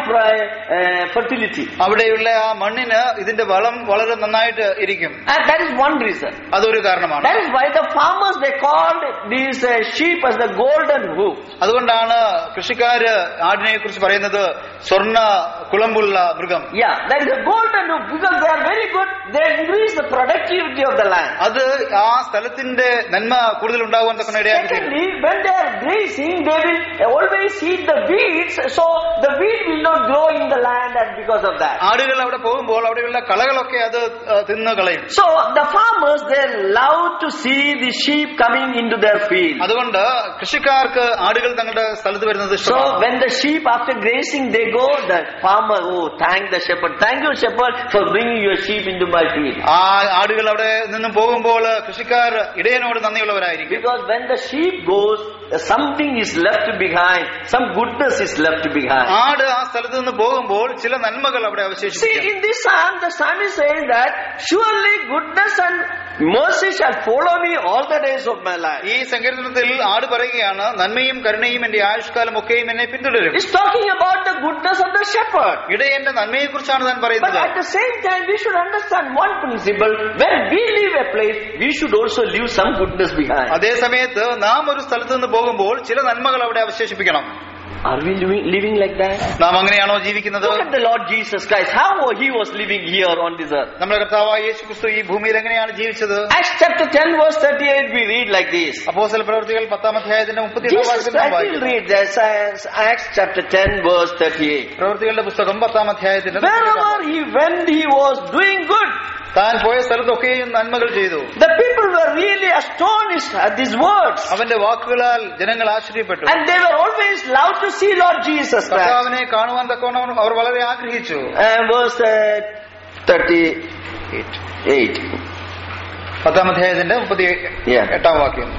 uh, fertility. അവിടെയുള്ള ആ മണ്ണിന് ഇതിന്റെ വളം വളരെ നന്നായിട്ട് ഇരിക്കും. And that is one reason. അതൊരു കാരണമാണ്. That is why the farmers, they called these uh, sheep as the golden hoof. അതുകൊണ്ടാണ് കൃഷിക്കാര് ആടിനെ കുറിച്ച് പറയുന്നത് സ്വർണ്ണ കുളമ്പുള്ള മൃഗം. Yeah, that is a golden hoof because they are very good. They increase the productivity of the land. അത് ആ സ്ഥലത്തിന്റെ നന്മ കൂടുതൽ ഉണ്ടാകുവാൻ തക്കണ ഇടയാക്കി. Secondly, when they are grazing, they will always eat the weeds, so the weed will not grow in the land, and because of that. ആടുകൾ അവിടെ പോകുമ്പോൾ അവിടെയുള്ള കളകളൊക്കെ അത് തിന്നു കളയും. So the farmers, they love to see the sheep coming into their field. അതുകൊണ്ട് കൃഷിക്കാർക്ക് ആടുകൾ തങ്ങളുടെ സ്ഥലത്ത് വരുന്നത് ഇഷ്ടമാണ്. So when the sheep after grazing they go, the farmer, oh, thank the shepherd, thank you shepherd for bringing your sheep into my field. ആ ആടുകൾ അവിടെ നിന്നും പോകുമ്പോൾ കൃഷിക്കാർ ഇടയനോട് നന്ദിയുള്ളവരായിരിക്കും. Because when the sheep goes, something is left behind, some goodness is left behind. ആട് ആ സ്ഥലത്ത് നിന്ന് പോകുമ്പോൾ ചില നന്മകൾ അവിടെ അവശേഷിക്കും. See, in this psalm, the psalmist says that surely goodness and mercy shall follow me all the days of my life. ഈ സങ്കീർത്തനത്തിൽ ആട് പറയുകയാണ്, നന്മയും കരുണയും എന്റെ ആയുഷ്കാലം ഒക്കെയും എന്നെ പിന്തുടരും. It's talking about the goodness of the shepherd. ഇടയന്റെ നന്മയെ കുറിച്ചാണ് താൻ പറയുന്നത്. But at the same time, we should understand one principle: when we leave a place, we should also leave some goodness behind. അതേ സമയത്ത് നാം ഒരു സ്ഥലത്ത് നിന്ന് പോകുമ്പോൾ ചില നന്മകൾ അവിടെ അവശേഷിപ്പിക്കണം. Are we living, living like that? നാം അങ്ങനെയാണോ ജീവിക്കുന്നത്? Look at the Lord Jesus Christ, how he was living here on this earth. നമ്മുടെ കർത്താവായ യേശുക്രിസ്തു ഈ ഭൂമിയിൽ എങ്ങനെയാണ് ജീവിച്ചത്? Acts chapter ten verse thirty-eight, we read like this. അപ്പോസ്തല പ്രവൃത്തികൾ പത്താം അധ്യായത്തിന്റെ മുപ്പത്തിയെട്ടാം വാക്യത്തിൽ നാം വായിക്കുന്നു. read this, Acts chapter ten verse thirty-eight. പ്രവൃത്തികളുടെ പുസ്തകം പത്താം അധ്യായത്തിന്റെ wherever he went, he was doing good. താൻ പോയ സ്ഥലത്തൊക്കെയും നന്മകൾ ചെയ്തു. The people were really astonished at these words. അവന്റെ വാക്കുകളാൽ ജനങ്ങൾ ആശ്ചര്യപ്പെട്ടു. And they were always loved to see Lord Jesus Christ. കർത്താവിനെ കാണുവാൻ തക്കവണ്ണം അവർ വളരെ ആഗ്രഹിച്ചു. Verse thirty-eight. പത്താം അധ്യായത്തിന്റെ മുപ്പത്തി എട്ടാം വാക്യം.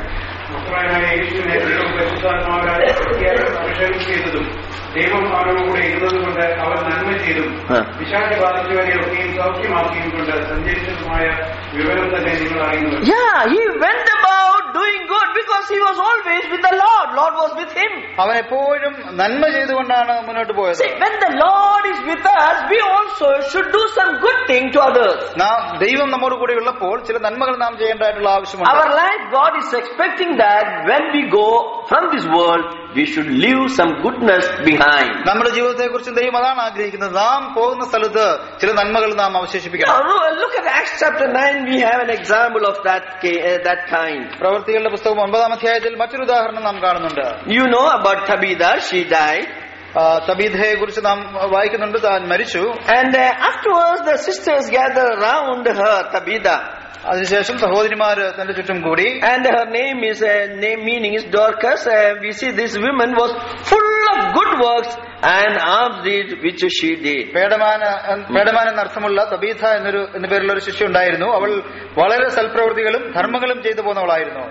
ദൈവം അവരുടെ കൂടെ ഇരുന്നതുകൊണ്ട് അവർ നന്മ ചെയ്തും വിശാഖ ബാധിച്ചവരെയൊക്കെയും സൗഖ്യമാക്കിയും കൊണ്ട് സഞ്ചരിച്ചതുമായ വിവരം തന്നെ നിങ്ങൾ അറിയുന്നു. Yeah, he went about doing good because he was always with the Lord. Lord was with him. അവൻ എപ്പോഴും നന്മ ചെയ്തുകൊണ്ടാണ് മുന്നോട്ട് പോയത്. See, when the Lord is with us, we also should do some good thing to others. നാം ദൈവം നമ്മോട് കൂടെ ഉള്ളപ്പോൾ ചില നന്മകൾ നാം ചെയ്യേണ്ടതായിട്ടുള്ള ആവശ്യമുണ്ട്. Our life, God is expecting that when we go from this world, we should leave some goodness behind. നമ്മുടെ ജീവിതത്തെ കുറിച്ച് ദൈവം അതാണ് ആഗ്രഹിക്കുന്നത്. നാം പോകുന്ന സ്ഥലത്ത് ചില നന്മകൾ നാം അവശേഷിപ്പിക്കണം. Look at Acts chapter nine. We have an example of that uh, that kind. പ്രവൃത്തികളുടെ പുസ്തകം ഒമ്പതാം അധ്യായത്തിൽ മറ്റൊരു ഉദാഹരണം നാം കാണുന്നുണ്ട്. You know about Tabitha. She died. തബീഥയെ കുറിച്ച് നാം വായിക്കുന്നുണ്ട്. താൻ മരിച്ചു. And uh, afterwards the sisters gathered around her, Tabitha. അതിനുശേഷം സഹോദരിമാര് തന്റെ ചുറ്റും കൂടി. And her name is uh, name meaning is Dorcas. Uh, we see this woman was full full of good works and alms deeds which she did. പേടമാന പേടമാൻ എന്ന അർത്ഥമുള്ള Tabitha എന്നൊരു എന്ന പേരുള്ള ഒരു ശിഷ്യ ഉണ്ടായിരുന്നു. അവൾ വളരെ സൽപ്രവൃത്തികളും ധർമ്മങ്ങളും ചെയ്തു പോന്നവളായിരുന്നു.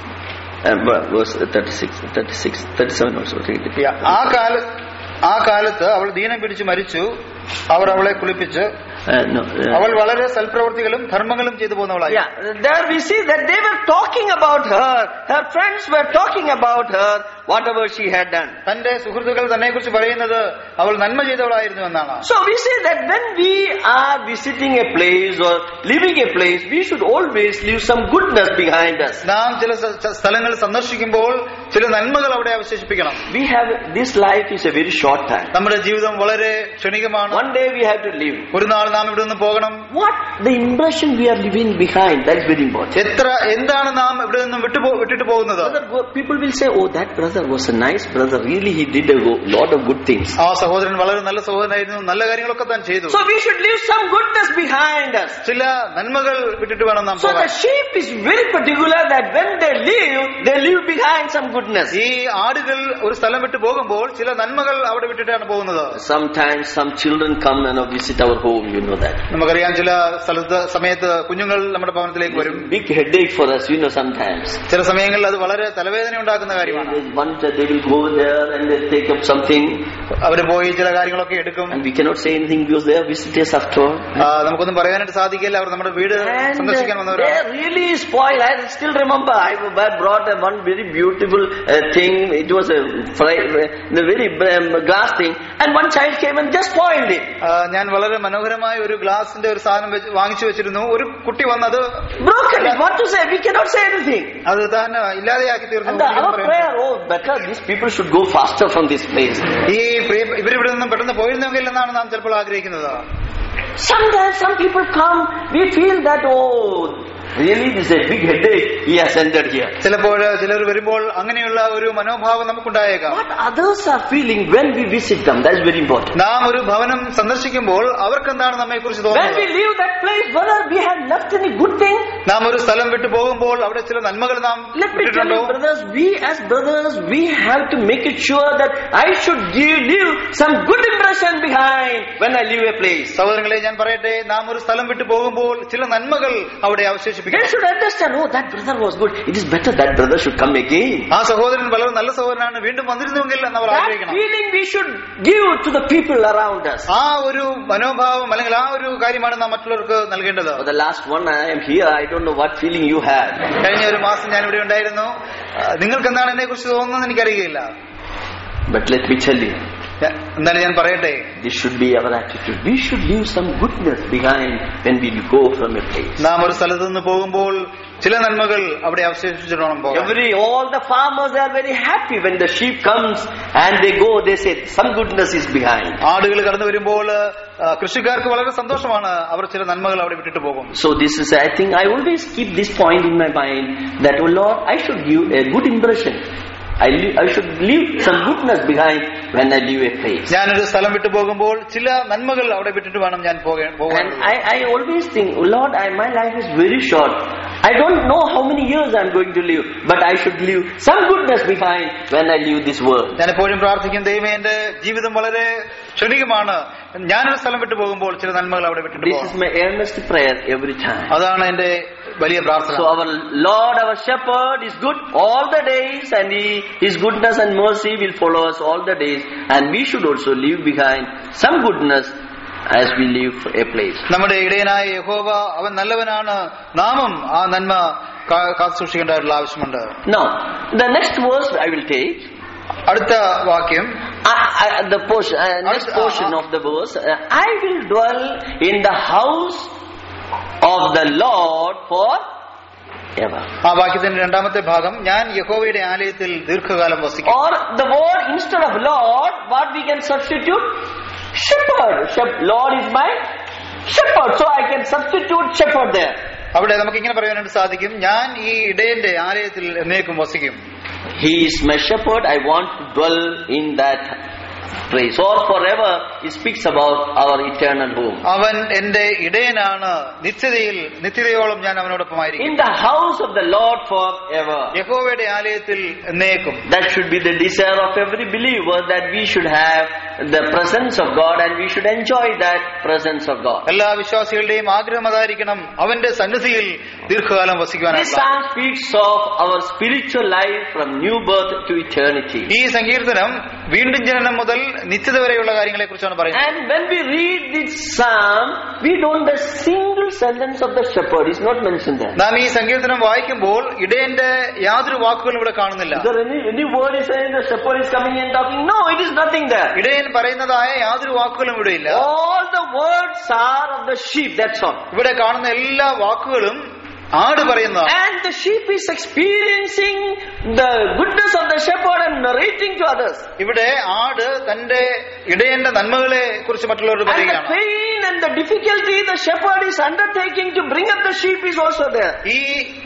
ആ കാല ആ കാലത്ത് അവൾ ദീനം പിടിച്ച് മരിച്ചു. അവർ അവളെ കുളിപ്പിച്ച് അവൾ വളരെ സൽപ്രവൃത്തികളും ധർമ്മങ്ങളും ചെയ്തു പോകുന്നവളായി. There we see that they were talking about her. Her friends were talking about her, whatever she had done. തന്റെ സുഹൃത്തുക്കൾ തന്നെ കുറിച്ച് പറയുന്നത് അവൾ നന്മ ചെയ്തവളായിരുന്നു എന്നാണ്. So we say that when we are visiting a place or living a place, we should always leave some goodness behind us. നാം ചില സ്ഥലങ്ങൾ സന്ദർശിക്കുമ്പോൾ ചില നന്മകൾ അവിടെ അവശേഷിപ്പിക്കണം. We have this life is a very short time. നമ്മുടെ ജീവിതം വളരെ ക്ഷണികമാണ്. One day we have to leave. ഒരു നാൾ നാം ഇവിടെ നിന്ന് പോകണം. What the impression we are leaving behind, that is very important. എത്ര എന്താണ് നാം ഇവിടെ നിന്നും വിട്ടു വിട്ടിട്ട് പോകുന്നത്? People will say, oh, that brother was a nice brother, really he did a lot of good things. ആ സഹോദരൻ വളരെ നല്ല സഹോദരനായിരുന്നു, നല്ല കാര്യങ്ങളൊക്കെ താൻ ചെയ്തു. So we should leave some goodness behind us. ചില നന്മകൾ വിട്ടിട്ട് വേണം നാം പോകാൻ. So the sheep is very particular that when they leave, they leave behind some goodness. ഈ ആടുകൾ ഒരു സ്ഥലം വിട്ടു പോകുമ്പോൾ ചില നന്മകൾ അവിടെ വിട്ടിട്ടാണ് പോകുന്നത്. Sometimes some children come and visit our home, you know that. നമുക്കറിയാം ചില സ്ഥലത്ത് സമയത്ത് കുഞ്ഞുങ്ങൾ നമ്മുടെ ഭവനത്തിലേക്ക് വരും. Big headache for us, you know, sometimes. ചില സമയങ്ങളിൽ അത് വളരെ തലവേദന ഉണ്ടാക്കുന്ന കാര്യമാണ്. Once they will go there and they take up something. അവർ പോയി ചില കാര്യങ്ങളൊക്കെ എടുക്കും. And we cannot say anything because they are visitors after all. നമുക്കൊന്നും പറയാനായിട്ട് സാധിക്കില്ല, അവർ നമ്മുടെ വീട് സന്ദർശിക്കാൻ വന്നവരാണ്. They really spoil. I still remember I brought one very beautiful uh, thing. It was a, a very um, glass thing, and one child came and just spoiled it. ഞാൻ വളരെ മനോഹരമായ ഒരു ഗ്ലാസിന്റെ ഒരു സാധനം വാങ്ങിച്ചു വെച്ചിരുന്നു. ഒരു കുട്ടി വന്നത് broken it. What to say? We cannot say anything. അത് താൻ ഇല്ലാതെയാക്കി തീർന്നു. Our prayer, oh, better these people should go faster from this place. ഈ ഇവരിവിടെ നിന്നും പെട്ടെന്ന് പോയിരുന്നെങ്കിൽ എന്നാണ് നാം ചിലപ്പോൾ ആഗ്രഹിക്കുന്നത്. Sometimes some people come, we feel that, oh, really this is a big headache he has entered here. ചിലപ്പോൾ ചിലർ വരുമ്പോൾ അങ്ങനെയുള്ള ഒരു മനോഭാവം നമുക്കുണ്ടായേക്കാം. What others are feeling when we visit them, that is very important. നാം ഒരു ഭവനം സന്ദർശിക്കുമ്പോൾ അവർക്ക് എന്താണ് നമ്മെ കുറിച്ച് തോന്നുന്നത്? When we leave that place, whether we have left any good thing. നാം ഒരു സ്ഥലം വിട്ടു പോകുമ്പോൾ അവിടെ ചില നന്മകൾ നാം വിട്ടിട്ടുണ്ടോ? Brothers, we as brothers, we have to make it sure that I should give, leave some good impression behind when I leave a place. സഹോദരങ്ങളെ, ഞാൻ പറയട്ടെ, നാം ഒരു സ്ഥലം വിട്ടു പോകുമ്പോൾ ചില നന്മകൾ അവിടെ അവശേഷിപ്പിക്കണം. They should understand, oh, that brother was good. It is better that brother should come again. ആ സഹോദരൻ വളരെ നല്ല സഹോദരനാണ്, വീണ്ടും വന്നിരുന്നുവെങ്കിൽ എന്ന് അവർ ആഗ്രഹിക്കണം. That feeling we should give to the people around us. ആ ഒരു മനോഭാവം അല്ലെങ്കിൽ ആ ഒരു കാര്യമാണ് നാം മറ്റുള്ളവർക്ക് നൽകേണ്ടത്. For the last one I am here, I don't know what feeling you had. കഴിഞ്ഞ ഒരു മാസം ഞാൻ ഇവിടെ ഉണ്ടായിരുന്നു. നിങ്ങൾക്ക് എന്താണ് എന്നെ കുറിച്ച് തോന്നുന്നത് എനിക്കറിയില്ല. But let me tell you, എന്നാലും ഞാൻ പറയട്ടെ, this should be our attitude. We should leave some goodness behind when we go from a place. നാം ഒരു സ്ഥലത്ത് നിന്ന് പോകുമ്പോൾ ചില നന്മകൾ അവിടെ അവശേഷിച്ചിടണം പോകാൻ. Every all the farmers are very happy when the sheep comes and they go. They say some goodness is behind. ആടുകൾ കടന്നു വരുമ്പോൾ കൃഷിക്കാർക്ക് വളരെ സന്തോഷമാണ്, അവർ ചില നന്മകൾ അവിടെ വിട്ടിട്ട് പോകും. So this is, I think, I always keep this point in my mind that, oh Lord, I should give a good impression. I, I should leave some goodness behind when I leave a place. ഞാനൊരു സ്ഥലം വിട്ടു പോകുമ്പോൾ ചില നന്മകൾ അവിടെ വിട്ടിട്ട് വേണം ഞാൻ പോകാൻ. And I, I always think, oh Lord, I, my life is very short. I don't know how many years I am going to live, but I should leave some goodness behind when I leave this world. ഞാൻ എപ്പോഴും പ്രാർത്ഥിക്കും, ദൈവമേ, എന്റെ ജീവിതം വളരെ ക്ഷണികമാണ്, ഞാനൊരു സ്ഥലം വിട്ടു പോകുമ്പോൾ ചില നന്മകൾ അവിടെ വിട്ടിട്ട് പോകാം. This is my earnest prayer every time. അതാണ് എന്റെ വലിയ പ്രാർത്ഥന. So our Lord, our Shepherd, is good all the days, and He, His goodness and mercy will follow us all the days, and we should also leave behind some goodness as we leave a place. നമ്മുടെ ഇടയനായ യഹോവ അവൻ നല്ലവനാണ്, നാമും ആ നന്മ കാത്തു സൂക്ഷിക്കേണ്ടതായിട്ടുള്ള ആവശ്യമുണ്ട്. Now the next verse I will take. അടുത്ത വാക്യം, the portion, uh, next portion of the verse, uh, I will dwell in the house of the Lord for ever. ആ വാക്യത്തിന്റെ രണ്ടാമത്തെ ഭാഗം, ഞാൻ യഹോവയുടെ ആലയത്തിൽ ദീർഘകാലം വസിക്കും. Or the word instead of Lord, what we can substitute? Shepherd. Lord is my shepherd, so I can substitute shepherd there. അവിടെ നമുക്ക് ഇങ്ങനെ പറയാനായിട്ട് സാധിക്കും, ഞാൻ ഈ ഇടയന്റെ ആലയത്തിൽ എന്നേക്കും വസിക്കും. He is my shepherd. I want to dwell in that praise. Or forever, it speaks about our eternal home. അവൻ എന്റെ ഇടയനാണ്, നിത്യതയിൽ നിത്യതയോളം ഞാൻ അവനോടൊപ്പമായിരിക്കും. In the house of the Lord forever. യഹോവയുടെ ആലയത്തിൽ എന്നേക്കും. That should be the desire of every believer, that we should have the presence of God and we should enjoy that presence of God. എല്ലാ വിശ്വാസികളുടെയും ആഗ്രഹം അതായിരിക്കണം, അവന്റെ സന്നിധിയിൽ ദീർഘകാലം വസിക്കുവാനാണ്. This psalm speaks of our spiritual life from new birth to eternity. ഈ സങ്കീർത്തനം വീണ്ടും ജനനം മുതൽ നിത്യത വരെയുള്ള കാര്യങ്ങളെ കുറിച്ചാണ് പറയുന്നത്. And when we read this psalm, we don't a single sentence of the shepherd is not mentioned there. നാം ഈ സങ്കീർത്തനം വായിക്കുമ്പോൾ ഇടയന്റെ യാതൊരു വാക്കുകളും ഇവിടെ കാണുന്നില്ല. Is there any, any word is saying the shepherd is coming and talking? No, it is nothing there. ഇടയൻ പറയുന്നതായ യാതൊരു വാക്കുകളും ഇവിടെ ഇല്ല. All the words are of the sheep, that's all. ഇവിടെ കാണുന്ന എല്ലാ വാക്കുകളും ആട് പറയുന്നതാണ്. And the sheep is experiencing the goodness of the shepherd and narrating to others. ഇവിടെ ആട് തന്റെ ഇടയന്റെ നന്മകളെ കുറിച്ച് മറ്റുള്ളവരോട് പറയുകയാണ്. And the pain and the difficulty the shepherd is undertaking to bring up the sheep is also there. ഈ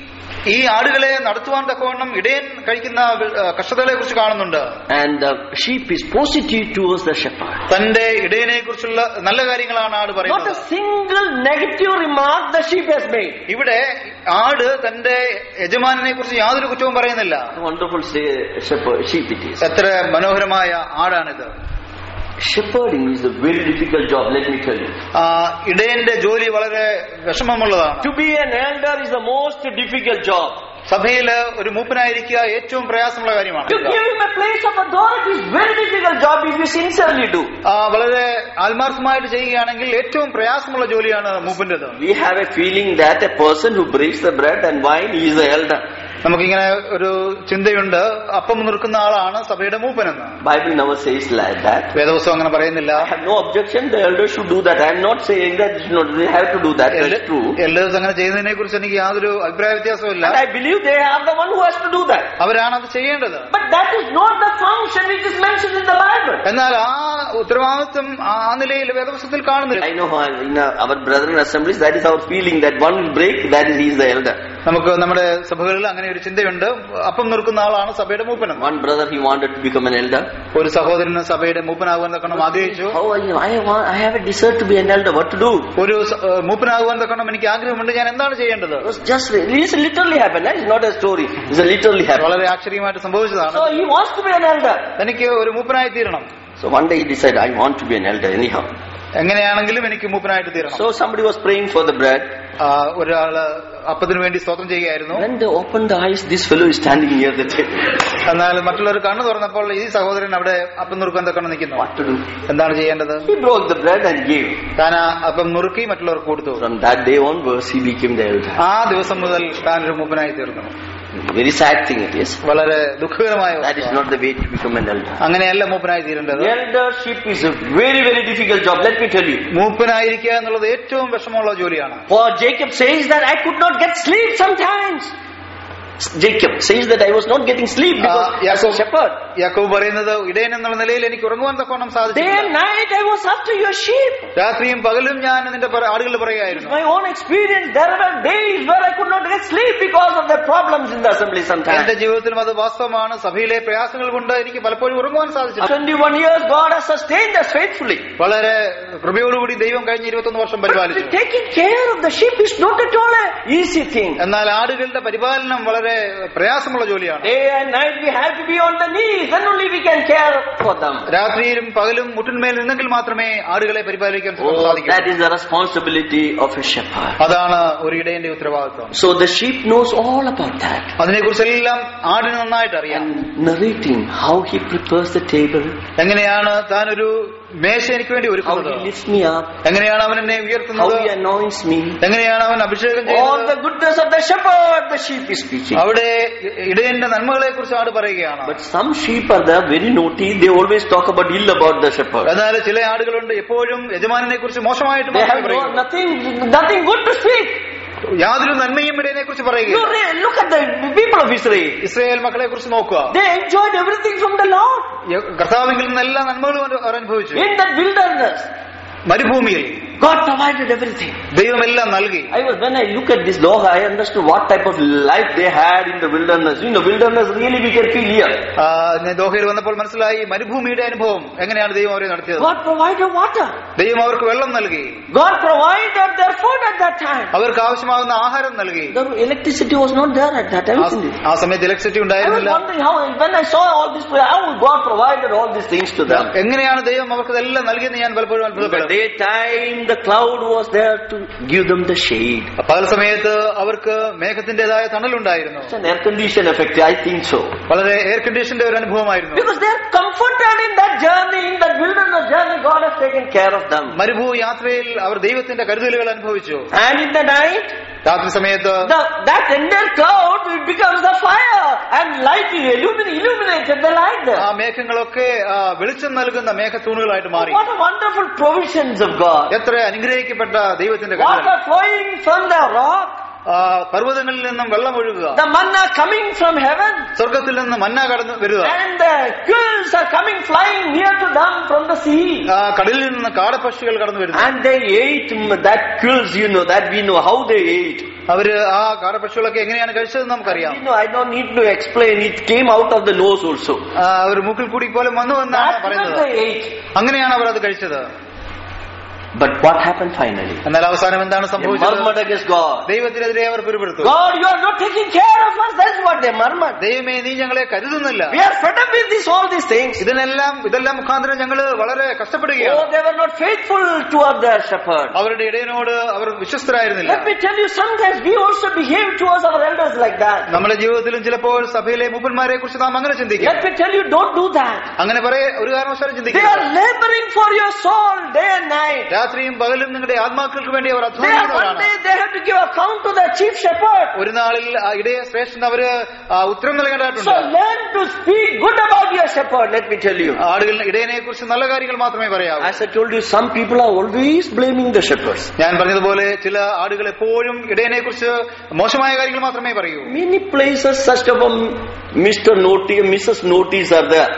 ഈ ആടുകളെ നടത്തുവാൻ തക്കവണ്ണം ഇടയൻ കഴിക്കുന്ന കഷ്ടതകളെ കുറിച്ച് കാണുന്നുണ്ട്. And the sheep is positive towards the shepherd. തന്റെ ഇടയനെ കുറിച്ചുള്ള നല്ല കാര്യങ്ങളാണ് ആട് പറയുന്നത്. Not a single negative remark the sheep has made. ഇവിടെ ആട് തന്റെ യജമാനെ കുറിച്ച് യാതൊരു കുറ്റവും പറയുന്നില്ല. Wonderful shepherd sheep it is. എത്ര മനോഹരമായ ആടാണിത്. Shepherding is a very difficult job, let me tell you. ഇടയന്റെ ജോലി വളരെ വിഷമമുള്ളതാണ്. To be an elder is the most difficult job. സഭയിൽ ഒരു മൂപ്പനായിരിക്കുക ഏറ്റവും പ്രയാസമുള്ള കാര്യമാണ്. To give him a place of authority is very difficult job if you sincerely do. വളരെ ആത്മാർത്ഥമായിട്ട് ചെയ്യുകയാണെങ്കിൽ ഏറ്റവും പ്രയാസമുള്ള ജോലിയാണ് മൂപ്പന്റേത്. We have a feeling that a person who breaks the bread and wine is the elder. നമുക്കിങ്ങനെ ഒരു ചിന്തയുണ്ട്, അപ്പം നിൽക്കുന്ന ആളാണ് സഭയുടെ മൂപ്പനെന്ന്. Bible never says like that. വേദപുസ്തകം അങ്ങനെ പറയുന്നില്ല. I have no objection, the elders should do that. I am not saying that they have to do that. That's true. Elders അങ്ങനെ ചെയ്യുന്നതിനെ കുറിച്ച് എനിക്ക് യാതൊരു അഭിപ്രായ വ്യത്യാസവും ഇല്ല. And I believe they are the one who has to do that. അവരാണ് അത് ചെയ്യേണ്ടത്. But that is not the function which is mentioned in the Bible. എന്നാൽ ആ ഉത്തരവാദിത്വം ആ നിലയിൽ വേദപുസ്തകത്തിൽ കാണുന്നില്ല. I know how in our brethren assemblies that is our feeling that one will break, that is he is the elder. നമുക്ക് നമ്മുടെ സഭകളിൽ അങ്ങനെ ഒരു ചിന്തയുണ്ട്, അപ്പം നിൽക്കുന്ന ആളാണ് സഭയുടെ മൂപ്പൻ. One brother he wanted to become an elder. ഒരു സഹോദരന് സഭയുടെ മൂപ്പനാകുവാൻ തക്കണം ആഗ്രഹിച്ചു. How are you? I want, I have a desire to be an elder. What to do? ഒരു മൂപ്പനാകുവാൻ തക്കണം എനിക്ക് ആഗ്രഹമുണ്ട്, ഞാൻ എന്താണ് ചെയ്യേണ്ടത്? Just it literally happened. That is not a story. It's literally happened. വളരെ ആശ്ചര്യമായിട്ട് സംഭവിച്ചതാണ്. So he wants to be an elder. എനിക്ക് ഒരു മൂപ്പനായി തീരണം. So one day he decided, I want to be an elder anyhow. എങ്ങനെയാണെങ്കിലും എനിക്ക് മൂപ്പനായിട്ട് തീരണം. So somebody was praying for the bread. ഒരാള് അപ്പത്തിന് വേണ്ടി സ്തോത്രം ചെയ്യുകയായിരുന്നു. When they opened the eyes, this fellow is standing near the table. എന്നാൽ മറ്റുള്ളവർ കണ്ണു തുറന്നപ്പോൾ ഈ സഹോദരൻ അവിടെ അപ്പം നുറുക്കാൻ തക്കണം നിൽക്കുന്നു. What to do? എന്താണ് ചെയ്യേണ്ടത്? He broke the bread and gave. താൻ അപ്പം നുറുക്കി മറ്റുള്ളവർക്ക് കൊടുത്തു. From that day onwards, he became the elder. ആ ദിവസം മുതൽ താൻ ഒരു മൂപ്പനായി തീർന്നു. Very sad thing it is. വളരെ ദുഃഖകരമായ. That is not the way to become an elder. അങ്ങനെയല്ല മൂപ്പനായി തീരേണ്ടത്. Eldership is a very very difficult job. Let me tell you. മൂപ്പനായിരിക്കുക എന്നുള്ളത് ഏറ്റവും വിഷമമുള്ള ജോലിയാണ്. For Jacob says that I could not get sleep sometimes. Jacob says that I was not getting sleep because as a shepherd. യാക്കോബ് പറയുന്നത് ഇടയൻ എന്നുള്ള നിലയിൽ എനിക്ക് ഉറങ്ങുവാൻ തക്കവണ്ണം സാധിച്ചില്ല. Day and night I was after your sheep. രാത്രിയും പകലും ഞാൻ നിന്റെ ആടുകളുടെ പുറകെയായിരുന്നു. My own experience, there were days where I could not get sleep because of the problems in the assembly sometimes. എന്റെ ജീവിതത്തിലും അത് വാസ്തവമാണ്. സഭയിലെ പ്രയാസങ്ങൾ കൊണ്ട് എനിക്ക് പലപ്പോഴും ഉറങ്ങുവാൻ സാധിച്ചില്ല. twenty-one years God has sustained us faithfully. വളരെ കൃപയോടുകൂടി ദൈവം കഴിഞ്ഞ ഇരുപത്തൊന്ന് വർഷം പരിപാലിച്ചു. But taking care of the sheep is not at all an easy thing. എന്നാൽ ആടുകളുടെ പരിപാലനം വളരെ പ്രയാസമുള്ള ജോലിയാണ്. Day and night we have to be on the knees, then only we can care for them. രാത്രിയിലും പകലും മുട്ടിന്മേൽ നിന്നെങ്കിൽ മാത്രമേ ആടുകളെ പരിപാലിക്കാൻ സാധിക്കൂ. That is the responsibility of a shepherd. അതാണ് ഒരു ഇടയന്റെ ഉത്തരവാദിത്വം. So the sheep knows all about that. അതിനെക്കുറിച്ചെല്ലാം ആടിന് നന്നായിട്ട് അറിയാം. Narrating how he prepares the table. എങ്ങനെയാണ് താൻ ഒരു മേശ എനിക്ക് വേണ്ടി ഒരുക്കുന്നത്. How he lifts me up. എങ്ങനെയാണ് അവൻ എന്നെ ഉയർത്തുന്നത്. How he anoints me. എങ്ങനെയാണ് അവൻ അഭിഷേകം ചെയ്യുന്നത്. All the goodness of the shepherd the sheep is speaking. അവിടെ ഇടയന്റെ നന്മകളെ കുറിച്ച് ആട് പറയുകയാണ്. But some sheep are there very naughty. They always talk about ill about the shepherd. എന്നാൽ ചില ആടുകളുണ്ട് എപ്പോഴും യജമാനനെ കുറിച്ച് മോശമായിട്ട് They have no, nothing nothing good to speak. യാതൊരു നന്മയും ഇടയനെ കുറിച്ച് പറയുക. Look at the people of Israel. Israel മക്കളെ കുറിച്ച് നോക്കുക. They enjoyed everything from the Lord. കർത്താവിൽ നിന്ന് എല്ലാ നന്മകളും അവർ അനുഭവിച്ചു. In that wilderness, മരുഭൂമിയിൽ God provided everything. ദൈവമെല്ലാം നൽകി. I was when I look at this dog, I understood what type of life they had in the wilderness. In the wilderness, really we can feel here. ദോഹയിൽ വന്നപ്പോൾ മനസ്സിലായി മരുഭൂമിയുടെ അനുഭവം എങ്ങനെയാണ് ദൈവം അവരെ നടത്തിയത്. God provided water. ദൈവം അവർക്ക് വെള്ളം നൽകി. God provided their food at that time. അവർക്ക് ആവശ്യമാകുന്ന ആഹാരം നൽകി. The electricity was not there at that time. ആ സമയത്ത് ഇലക്ട്രിസിറ്റി I was ഉണ്ടായിരുന്നില്ല. wondering how when I saw all this, how God provided all these things to them. എങ്ങനെയാണ് ദൈവം അവർക്ക് ഇതെല്ലാം നൽകിയെന്ന് ഞാൻ പലപ്പോഴും അത്ഭുതപ്പെടും. Daytime the cloud was there to give them the shade. പകൽ സമയത്ത് അവർക്ക് മേഘത്തിന്റേതായ തണലുണ്ടായിരുന്നു. It's an air condition effect, I think so. വളരെ എയർ കണ്ടീഷന്റെ ഒരു അനുഭവമായിരുന്നു. Because they are comforted in that journey, in that wilderness journey, God has taken care of them. മരുഭൂ യാത്രയിൽ അവർ ദൈവത്തിന്റെ കരുതലുകൾ അനുഭവിച്ചു. And in the night, രാത്രി സമയത്ത് that entire cloud it becomes a fire and light illuminated the light there. ആ മേഘങ്ങളൊക്കെ വെളിച്ചം നൽകുന്ന മേഘത്തൂണുകളായിട്ട് മാറി. What a wonderful provisions of God. എത്ര അനുഗ്രഹിക്കപ്പെട്ട ദൈവത്തിന്റെ കരുതൽ. Water flowing from the rock. പർവ്വതങ്ങളിൽ നിന്നും വെള്ളം ഒഴുകുക. The manna coming from heaven. സ്വർഗ്ഗത്തിൽ നിന്ന് മന്ന കടന്നു വരിക. And the quails are coming flying near to them from the sea. കടലിൽ നിന്ന് കാടപ്പക്ഷികൾ കടന്നു വരുന്നു. And they ate that quails, you know, that we know how they ate. അവര് ആ കാടപ്പക്ഷികളൊക്കെ എങ്ങനെയാണ് കഴിച്ചതെന്ന് നമുക്കറിയാം. You know, I don't need to explain. It came out of the nose also. ഒരു മൂക്കിൽ കൂടി പോലെ വന്നു എന്നാണ് പറയുന്നത്. അങ്ങനെയാണ് അവർ അത് കഴിച്ചത്. But what happened finally? എന്നാൽ അവസാനം എന്താണ് സംഭവിച്ചത്? Murmured against God. ദൈവത്തിനെതിരെ അവർ പിറുപിറുത്തു. God, you are not taking care of us. That's what they murmured. ദൈവമേ, നീ ഞങ്ങളെ കരുതുന്നില്ല. We are fed up with this, all these things. ഇതിനെല്ലാം ഇതെല്ലാം മുഖാന്തരം ഞങ്ങൾ വളരെ കഷ്ടപ്പെടുകയാണ്. Oh, they were not faithful toward their shepherd. അവരുടെ ഇടയനോട് അവർ വിശ്വസ്തരായിരുന്നില്ല. Let me tell you, sometimes we also behave towards our elders like that. നമ്മുടെ ജീവിതത്തിലും ചിലപ്പോൾ സഭയിലെ മൂപ്പന്മാരെ കുറിച്ച് നാം അങ്ങനെ ചിന്തിക്കും. Let me tell you, don't do that. അങ്ങനെ പറയെ ഒരു കാരണവശാലും They ചിന്തിക്കരുത്. are laboring for your soul day and night. രാത്രിയും പകലും നിങ്ങളുടെ ആത്മാക്കൾക്ക് വേണ്ടി അവർ They അധ്വാനിക്കുന്നവരാണ്. have to give account to the chief shepherd. ഒരു നാളിൽ ഇടയ ശ്രേഷ്ഠൻ അവര് ഉത്തരം നൽകേണ്ടതായിട്ടുണ്ട്. So learn to speak good about your shepherd. Let me tell you. ആടുകൾ ഇടയനെ കുറിച്ച് നല്ല കാര്യങ്ങൾ മാത്രമേ പറയാവൂ. As I told you, some people are always blaming the shepherds. ഞാൻ പറഞ്ഞതുപോലെ ചില ആടുകൾ എപ്പോഴും ഇടയനെ കുറിച്ച് മോശമായ കാര്യങ്ങൾ മാത്രമേ പറയൂ. Many places such of a Mister Noti, Missus Notice are there.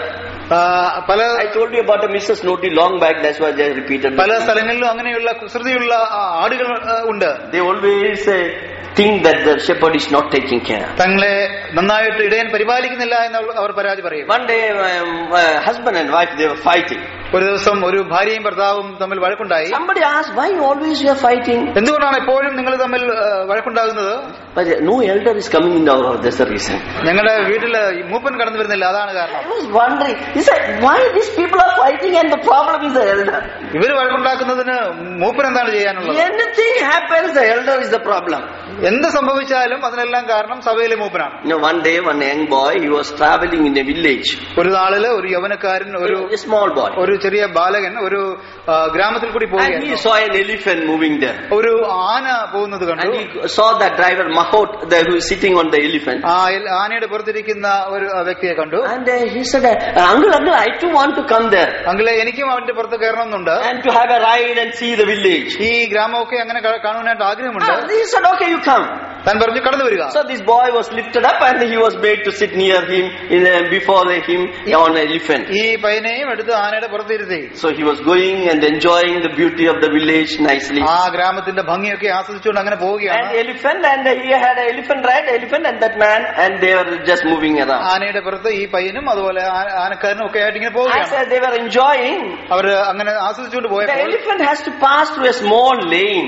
പല I told you about a Missus Noti long back. That's why I repeated. പല സ്ഥലങ്ങളിലും അങ്ങനെയുള്ള കുസൃതിയുള്ള ആടുകൾ ഉണ്ട്. They always say think that the shepherd is not taking care. തങ്ങളെ നന്നായിട്ട് ഇടയൻ പരിപാലിക്കുന്നില്ല എന്ന് അവർ പരാതി പറയും. One day, um, uh, husband and wife they were fighting. ഒരു ദിവസം ഒരു ഭാര്യയും ഭർത്താവും തമ്മിൽ വഴക്കുണ്ടായി. Somebody asked, why always you are fighting? എന്തുകൊണ്ടാണ് എപ്പോഴും നിങ്ങൾ തമ്മിൽ വഴക്കുണ്ടാകുന്നത്? But no elder is coming in our house. That's the reason. ഞങ്ങളുടെ വീട്ടില് മൂപ്പൻ കടന്നു വരുന്നില്ല, അതാണ് കാരണം. I was wondering. He said, why these people are fighting and the problem is the elder? ഇവര് വഴക്കുണ്ടാക്കുന്നതിന് മൂപ്പൻ എന്താണ് ചെയ്യാനുള്ളത്? Anything happens, the elder is the problem. എന്ത് സംഭവിച്ചാലും അതിനെല്ലാം കാരണം സഭയിലെ മൂപ്പനാണ്. You know, one day, one young boy, he was traveling in a village. ഒരു നാളില് ഒരു യൗവനക്കാരൻ, ഒരു small boy, ഒരു ചെറിയ ബാലകൻ ഒരു ഗ്രാമത്തിൽ കൂടി and he saw an elephant moving there. ഒരു ആന പോകുന്നത് കണ്ടു. And he saw that driver Mahot, the, who is sitting on the elephant. ആ ആനയുടെ പുറത്തിരിക്കുന്ന ഒരു വ്യക്തിയെ കണ്ടു. And uh, he said, uncle, uncle, I too want to come there. അങ്കിളെ, എനിക്കും അവന്റെ പുറത്ത് കയറണമെന്നുണ്ട്. And to have a ride and see the village. ഈ ഗ്രാമമൊക്കെ അങ്ങനെ കാണുവാനായിട്ട് ആഗ്രഹമുണ്ട്. And he said, okay, you come. താൻ പറഞ്ഞു കടന്നു വരിക. So this boy was lifted up and he was made to sit near him in a, before him on an elephant. ഈ പയ്യനെയും എടുത്ത് ആനയുടെ പുറത്തിരുത്തി. So he was going and enjoying the beauty of the village nicely. ആ ഗ്രാമത്തിന്റെ ഭംഗിയൊക്കെ ആസ്വദിച്ചുകൊണ്ട് അങ്ങനെ പോവുകയാണ്. And elephant and he had an elephant ride, elephant and that man, and they were just moving around. ആനയുടെ പുറത്ത് ഈ പയ്യനും അതുപോലെ ആനക്കാരനും ഒക്കെ ആയിട്ട് ഇങ്ങനെ പോവുകയാണ്. As they were enjoying, അവർ അങ്ങനെ ആസ്വദിച്ചുകൊണ്ട് പോയപ്പോൾ the elephant has to pass through a small lane.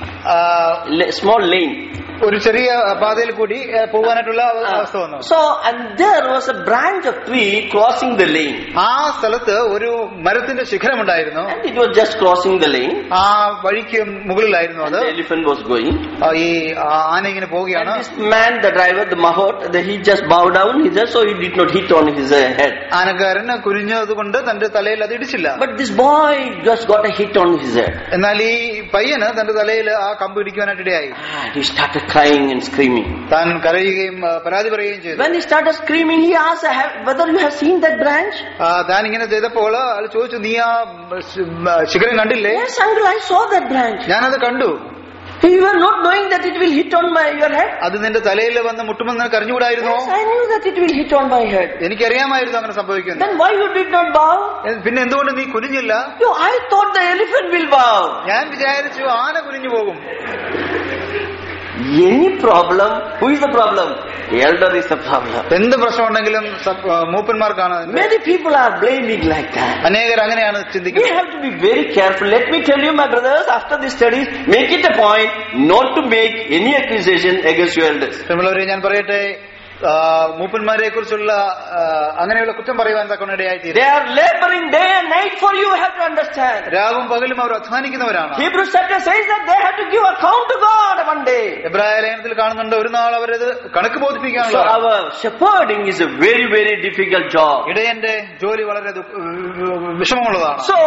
Small lane. ഒരു ചെറിയ പാതയിൽ കൂടി പോകാനായിട്ടുള്ള അവസ്ഥ വന്നു. So and there was a branch of tree crossing the lane. ആ സ്ഥലത്ത് ഒരു മരത്തിന്റെ ശിഖരമുണ്ടായിരുന്നു. And it was just crossing the lane. ആ വഴിക്ക് മുകളിലായിരുന്നു അത്. The elephant was going. ഈ ആന ഇങ്ങനെ പോവുകയാണ്. And this man, the driver, the Mahot, he just bowed down. He just so he did not hit on his head. ആനക്കാരൻ കുനിഞ്ഞതുകൊണ്ട് തന്റെ തലയിൽ അത് ഇടിച്ചില്ല. But this boy just got a hit on his head. എന്നാൽ ഈ പയ്യന് തന്റെ തലയിൽ ആ കമ്പ് ഇടിക്കുവാനായിട്ട് ഇടയായി. He started crying and screaming. താൻ കരയുകയും പരാതി പറയുകയും ചെയ്തു. When he started screaming, he asked whether you have seen that branch. താൻ ഇങ്ങനെ ചെയ്തപ്പോൾ ആൾ ചോദിച്ചു, നീ ആ ശിഖരം കണ്ടില്ലേ? Yes, uncle, I saw that branch. ഞാനത് കണ്ടു. You were not knowing that it will hit on my your head. അത് നിന്റെ തലയിൽ വന്ന് മുട്ടുമെന്ന് നിനക്ക് അറിഞ്ഞുകൂടായിരുന്നോ? Yes, I knew that it will hit on my head. എനിക്കറിയാമായിരുന്നു അങ്ങനെ സംഭവിക്കുന്നത്. Then why you did not bow? പിന്നെ എന്തുകൊണ്ട് നീ കുനിഞ്ഞില്ല? No, I thought the elephant will bow. ഞാൻ വിചാരിച്ചു ആന കുനിഞ്ഞു പോകും. Any problem? Who is the problem? The elder is the problem. എന്ത് പ്രശ്നമുണ്ടെങ്കിലും മൂപ്പന്മാർക്കാണ്. Many people are blaming like that. അനേകർ അങ്ങനെയാണ് We ചിന്തിക്കുന്നത്. have to be very careful. Let me tell you, my brothers, after this studies, make it a point not to make any accusation against your elders. നമ്മളവരെ ഞാൻ പറയട്ടെ, മൂപ്പന്മാരെ കുറിച്ചുള്ള അങ്ങനെയുള്ള കുറ്റം പറയുവാൻ തക്കണിടയായി. They are laboring day and night for you. Have to understand. രാവും പകലും അവർ അധ്വാനിക്കുന്നവരാണ്. Hebrews chapter says that they have to give account to God one day. എബ്രായ ലേഖനത്തിൽ കാണുന്നുണ്ട് ഒരു നാൾ അവരത് കണക്ക് ബോധിപ്പിക്കാനുള്ള. So our shepherding is a very very difficult job. ഇടയന്റെ ജോലി വളരെ വിഷമമുള്ളതാണ്. So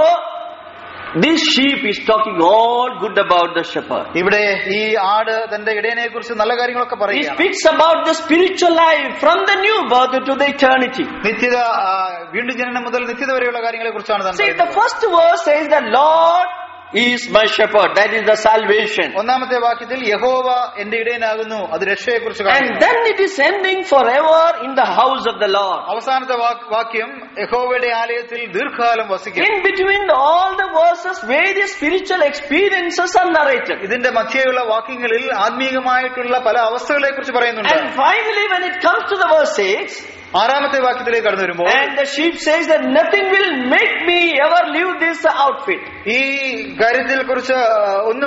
this sheep is talking all good about the shepherd. ഇവിടെ ഈ ആട് തന്റെ ഇടയനെ കുറിച്ച് നല്ല കാര്യങ്ങളൊക്കെ He പറയുകയാണ്. speaks about the spiritual life from the new birth to the eternity. നിത്യത, വീണ്ടും ജനനം മുതൽ നിത്യത വരെയുള്ള കാര്യങ്ങളെ കുറിച്ചാണ് താൻ See, പറയുന്നത്. the first verse says that Lord is my shepherd. That is the salvation. ഒന്നാമത്തെ വാക്യത്തിൽ യഹോവ എന്റെ ഇടയനാകുന്നു, അത് രക്ഷയെ കുറിച്ച് And then it is ending forever in the house of the Lord. അവസാനത്തെ വാക്യം യഹോവയുടെ ആലയത്തിൽ ദീർഘകാലം വസിക്കും. In between all the verses, various spiritual experiences are narrated. ഇതിന്റെ മധ്യയുള്ള വാക്യങ്ങളിൽ ആത്മീയമായിട്ടുള്ള പല അവസ്ഥകളെ കുറിച്ച് പറയുന്നുണ്ട്. And finally, when it comes to the verse six, ആറാമത്തെ വാക്യത്തിലേക്ക് കടന്നു വരുമ്പോൾ, and the sheep says that nothing will make me ever leave this outfit. ഈ കാര്യത്തിൽ കുറിച്ച് ഒന്നും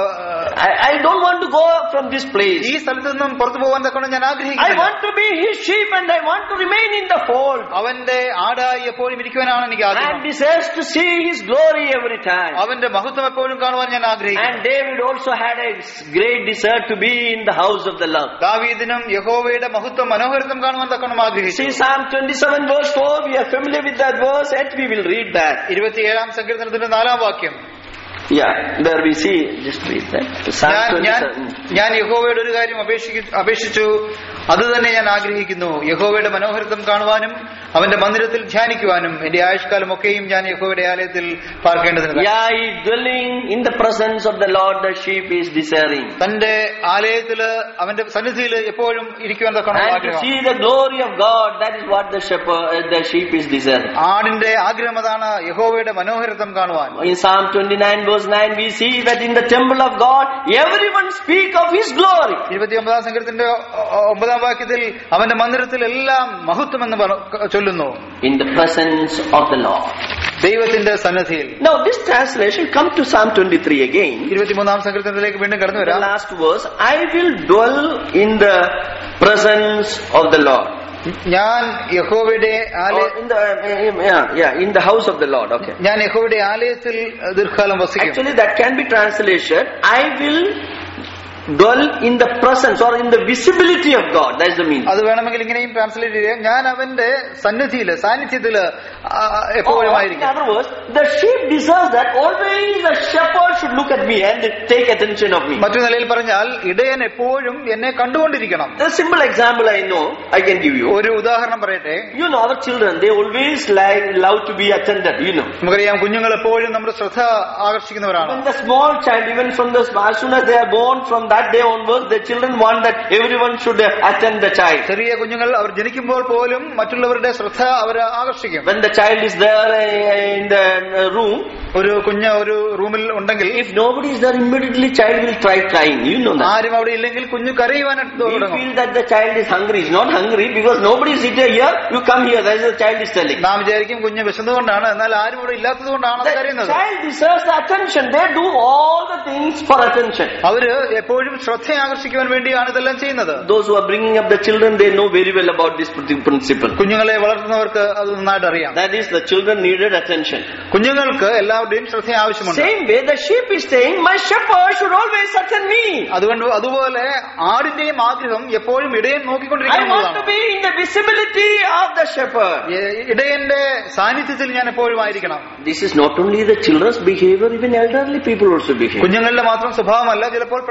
I, I don't want to go from this place. ഈ സ്ഥലത്ത് നിന്നും പുറത്തു പോകാൻ തക്കൊണ്ട് ഞാൻ I ആഗ്രഹിക്കുന്നു. want to be his sheep and I want to remain in the fold. അവന്റെ ആടായി എപ്പോഴും ഇരിക്കുവാനാണ് എനിക്ക് ആഗ്രഹം. And desires to see his glory every time. അവന്റെ മഹത്വം എപ്പോഴും കാണുവാൻ ഞാൻ ആഗ്രഹിക്കുന്നു. And David also had a great desire to be in the house of the Lord. ദാവീദിനും യഹോവയുടെ മഹത്വം മനോഹരത്വം കാണുവാൻ തക്കണം ആഗ്രഹിച്ചു. See Psalm twenty-seven verse four, we are familiar with that verse and we will read that. ഇരുപത്തിയേഴാം സങ്കീർത്തനത്തിന്റെ നാലാം വാക്യം. Yeah, there we see, just read that. Psalm twenty-seven. ഞാൻ യഹോവയുടെ ഒരു കാര്യം അപേക്ഷിച്ചു, അത് തന്നെ ഞാൻ ആഗ്രഹിക്കുന്നു, യഹോവയുടെ മനോഹരത്വം കാണുവാനും അവന്റെ മന്ദിരത്തിൽ ധ്യാനിക്കുവാനും എന്റെ ആയുഷ്കാലം ഒക്കെയും ഞാൻ യഹോവയുടെ ആലയത്തിൽ പാർക്കേണ്ടതിന്. Yeah, he dwelling in the presence of the Lord, the sheep is desiring. തന്റെ ആലയത്തില് അവന്റെ സന്നിധിയിൽ എപ്പോഴും ഇരിക്കുവാൻ തക്കണം And to ആഗ്രഹം. see the glory of God, that is what the shepherd, the sheep is desiring. ആടിന്റെ ആഗ്രഹം അതാണ്, യഹോവയുടെ മനോഹരത്വം കാണുവാൻ. In Psalm twenty-nine verse nine, we see that in the temple of God, everyone speak of His glory. ഇരുപത്തിയൊമ്പതാം സങ്കീർത്തനത്തിന്റെ ഒമ്പതാം വാക്യത്തിൽ അവന്റെ മന്ദിരത്തിൽ എല്ലാം മഹത്വം എന്ന് ചൊല്ലുന്നു. In the presence of the Lord. ദൈവത്തിന്റെ സന്നിധിയിൽ. Now this translation come to Psalm twenty-three again. ഇരുപത്തിമൂന്നാം സങ്കീർത്തനത്തിലേക്ക് വീണ്ടും കടന്നു The വരാം. last verse, I will dwell in the presence of the Lord. ഞാൻ യഹോവയുടെ Or in the uh, yeah, yeah, in the house of the Lord. Okay. ഞാൻ യഹോവയുടെ ആലയത്തിൽ ദീർഘകാലം വസിക്കും. Actually, that can be translated, I will dwell in the presence or in the visibility of God. That is the meaning. അത് വേണമെങ്കിൽ ഇങ്ങനെയും translate ചെയ്യാം, ഞാൻ അവന്റെ സന്നിധിയില് സാന്നിധ്യത്തില് എപ്പോഴുമായിരിക്കും. In other words, the sheep desires that always the shepherd should look at me and take attention of me. മറ്റു നിലയിൽ പറഞ്ഞാൽ ഇടയൻ എപ്പോഴും എന്നെ കണ്ടുകൊണ്ടിരിക്കണം. A simple example I know, I can give you. ഒരു ഉദാഹരണം പറയട്ടെ. You know, our children, they always like love to be attended. You know, നമുക്കറിയാം കുഞ്ഞുങ്ങൾ എപ്പോഴും നമ്മുടെ ശ്രദ്ധ ആകർഷിക്കുന്നവരാണ്. when the small child, even from the as soon as they are born, from that day onwards, the children want that everyone should attend the child. ചെറിയ കുഞ്ഞുങ്ങൾ അവർ ജനിക്കുമ്പോൾ പോലും മറ്റുള്ളവരുടെ ശ്രദ്ധ അവരെ ആകർഷിക്കും. When the child is there in the room, ഒരു കുഞ്ഞ് ഒരു റൂമിൽ ഉണ്ടെങ്കിൽ, if nobody is there, immediately child will try crying. You know that. ആരും അവിടെ ഇല്ലെങ്കിൽ കുഞ്ഞ് കരയുവാനായിട്ട് We തുടങ്ങും. feel that the child is hungry. Is not hungry because nobody is sitting here. You come here. That is the child is telling. നാം വിചാരിക്കും കുഞ്ഞ് വിശന്നുകൊണ്ടാണ്, എന്നാൽ ആരും ഇവിടെ ഇല്ലാത്തത് കൊണ്ടാണ് അത് The കരയുന്നത്. child deserves the attention. They do all the things for attention. അവര് എപ്പോഴും ശ്രദ്ധ ആകർഷിക്കുവാൻ വേണ്ടിയാണ് ഇതെല്ലാം ചെയ്യുന്നത്. Those who are bringing up the children, they know very well about this principle. കുഞ്ഞുങ്ങളെ വളർത്തുന്നവർക്ക് അത് നന്നായിട്ട് അറിയാം. That is, the children needed attention. കുഞ്ഞുങ്ങൾക്ക് എല്ലാവരുടെയും ശ്രദ്ധ ആവശ്യമുണ്ട്. Same way, the sheep is saying, my shepherd should always attend me. അതുകൊണ്ട് അതുപോലെ ആടിന്റെയും ആഗ്രഹം എപ്പോഴും ഇടയൻ I നോക്കിക്കൊണ്ടിരിക്കണം. want to be in the visibility of the shepherd. ഇടയന്റെ സാന്നിധ്യത്തിൽ ഞാൻ എപ്പോഴും ആയിരിക്കണം. This is not only the children's behavior, even elderly people also behave. കുഞ്ഞുങ്ങളുടെ മാത്രം സ്വഭാവമല്ല, ചിലപ്പോൾ പ്രായമുള്ളവർ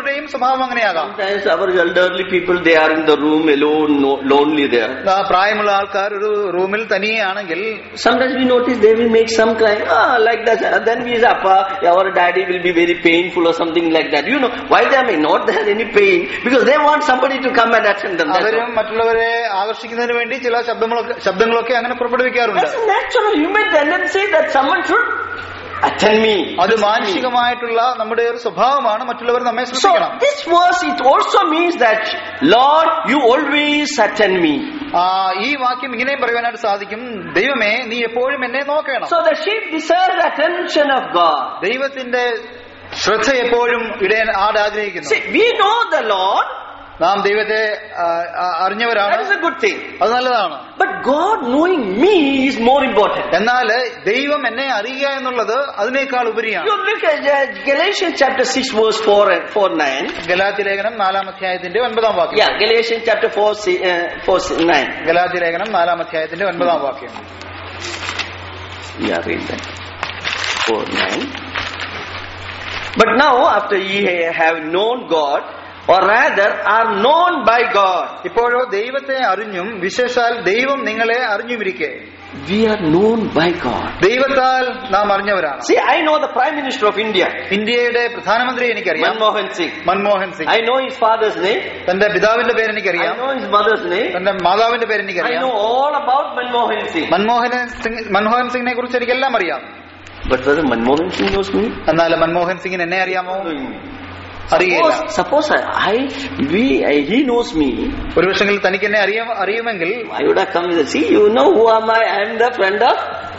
എല്ലാവരുടെയും സ്വഭാവം അങ്ങനെയാകാം. Sometimes our elderly people, they are in the room alone, no, lonely there. പ്രായമുള്ള ആൾക്കാർ ഒരു റൂമിൽ തനിയാണെങ്കിൽ sometimes we notice they will make some cry, ah, like that. Then we say, Appa, our daddy will be very painful or something like that. You know, why they may not have any pain? Because they want somebody to come and attend them. അവരും മറ്റുള്ളവരെ ആകർഷിക്കുന്നതിന് വേണ്ടി ചില ശബ്ദങ്ങളൊക്കെ ശബ്ദങ്ങളൊക്കെ അങ്ങനെ പുറപ്പെടുവിക്കാറുണ്ട്. That's a natural human tendency that someone should attend me. അത് മാനുഷികമായിട്ടുള്ള നമ്മുടെ ഒരു സ്വഭാവമാണ്, മറ്റുള്ളവർ നമ്മെ ശ്രദ്ധിക്കണം. So this verse, it also means that Lord, you always attend me. ഈ വാക്യം ഇങ്ങനെയും പറയുവാനായിട്ട് സാധിക്കും, ദൈവമേ നീ എപ്പോഴും എന്നെ നോക്കണം. So the sheep desire the attention of God. ദൈവത്തിന്റെ ശ്രദ്ധ എപ്പോഴും ഇടയൻ ആട് ആഗ്രഹിക്കുന്നു. See, we know the Lord. നാം ദൈവത്തെ അറിഞ്ഞവരാണ്. That is a good thing. അത് നല്ലതാണ്. But God knowing me is more important. എന്നാൽ ദൈവം എന്നെ അറിയുക എന്നുള്ളത് അതിനേക്കാൾ ഉപരിയാണ്. You look at Galatians chapter six verse four and four nine. Galatia ലേഖനം നാലാം അധ്യായത്തിന്റെ ഒൻപതാം വാക്യം. Yeah, Galatians chapter four four nine. Galatia ലേഖനം നാലാം അധ്യായത്തിന്റെ ഒൻപതാം വാക്യം. Yeah, read that. four nine. But now after ye have known God, or rather are known by God. ഇപ്പോഴോ ദൈവത്തെ അറിഞ്ഞും വിശേഷാൽ ദൈവം നിങ്ങളെ അറിഞ്ഞുമിരിക്കെ. We are known by God. ദൈവത്താൽ നാം അറിഞ്ഞവരാണ്. See, I know the Prime Minister of India. ഇന്ത്യയുടെ പ്രധാനമന്ത്രി എനിക്കറിയാം. Manmohan Singh. Manmohan Singh. I know his father's name. തന്റെ പിതാവിന്റെ പേര് എനിക്കറിയാം. I know his mother's name. തന്റെ മാതാവിന്റെ പേര് എനിക്കറിയാം. I know all about Manmohan Singh. Manmohan Singh Manmohan സിംഗിനെ കുറിച്ച് എനിക്കെല്ലാം അറിയാം. But whether Manmohan Singh knows me? എന്നാൽ മൻമോഹൻ സിംഗിന് എന്നെ അറിയാമോ? Suppose, suppose I, we, I, he knows me. ഒരു പക്ഷെങ്കിൽ തനിക്ക് എന്നെ അറിയുമെങ്കിൽ I would have come and see, you know who am I? I am the friend of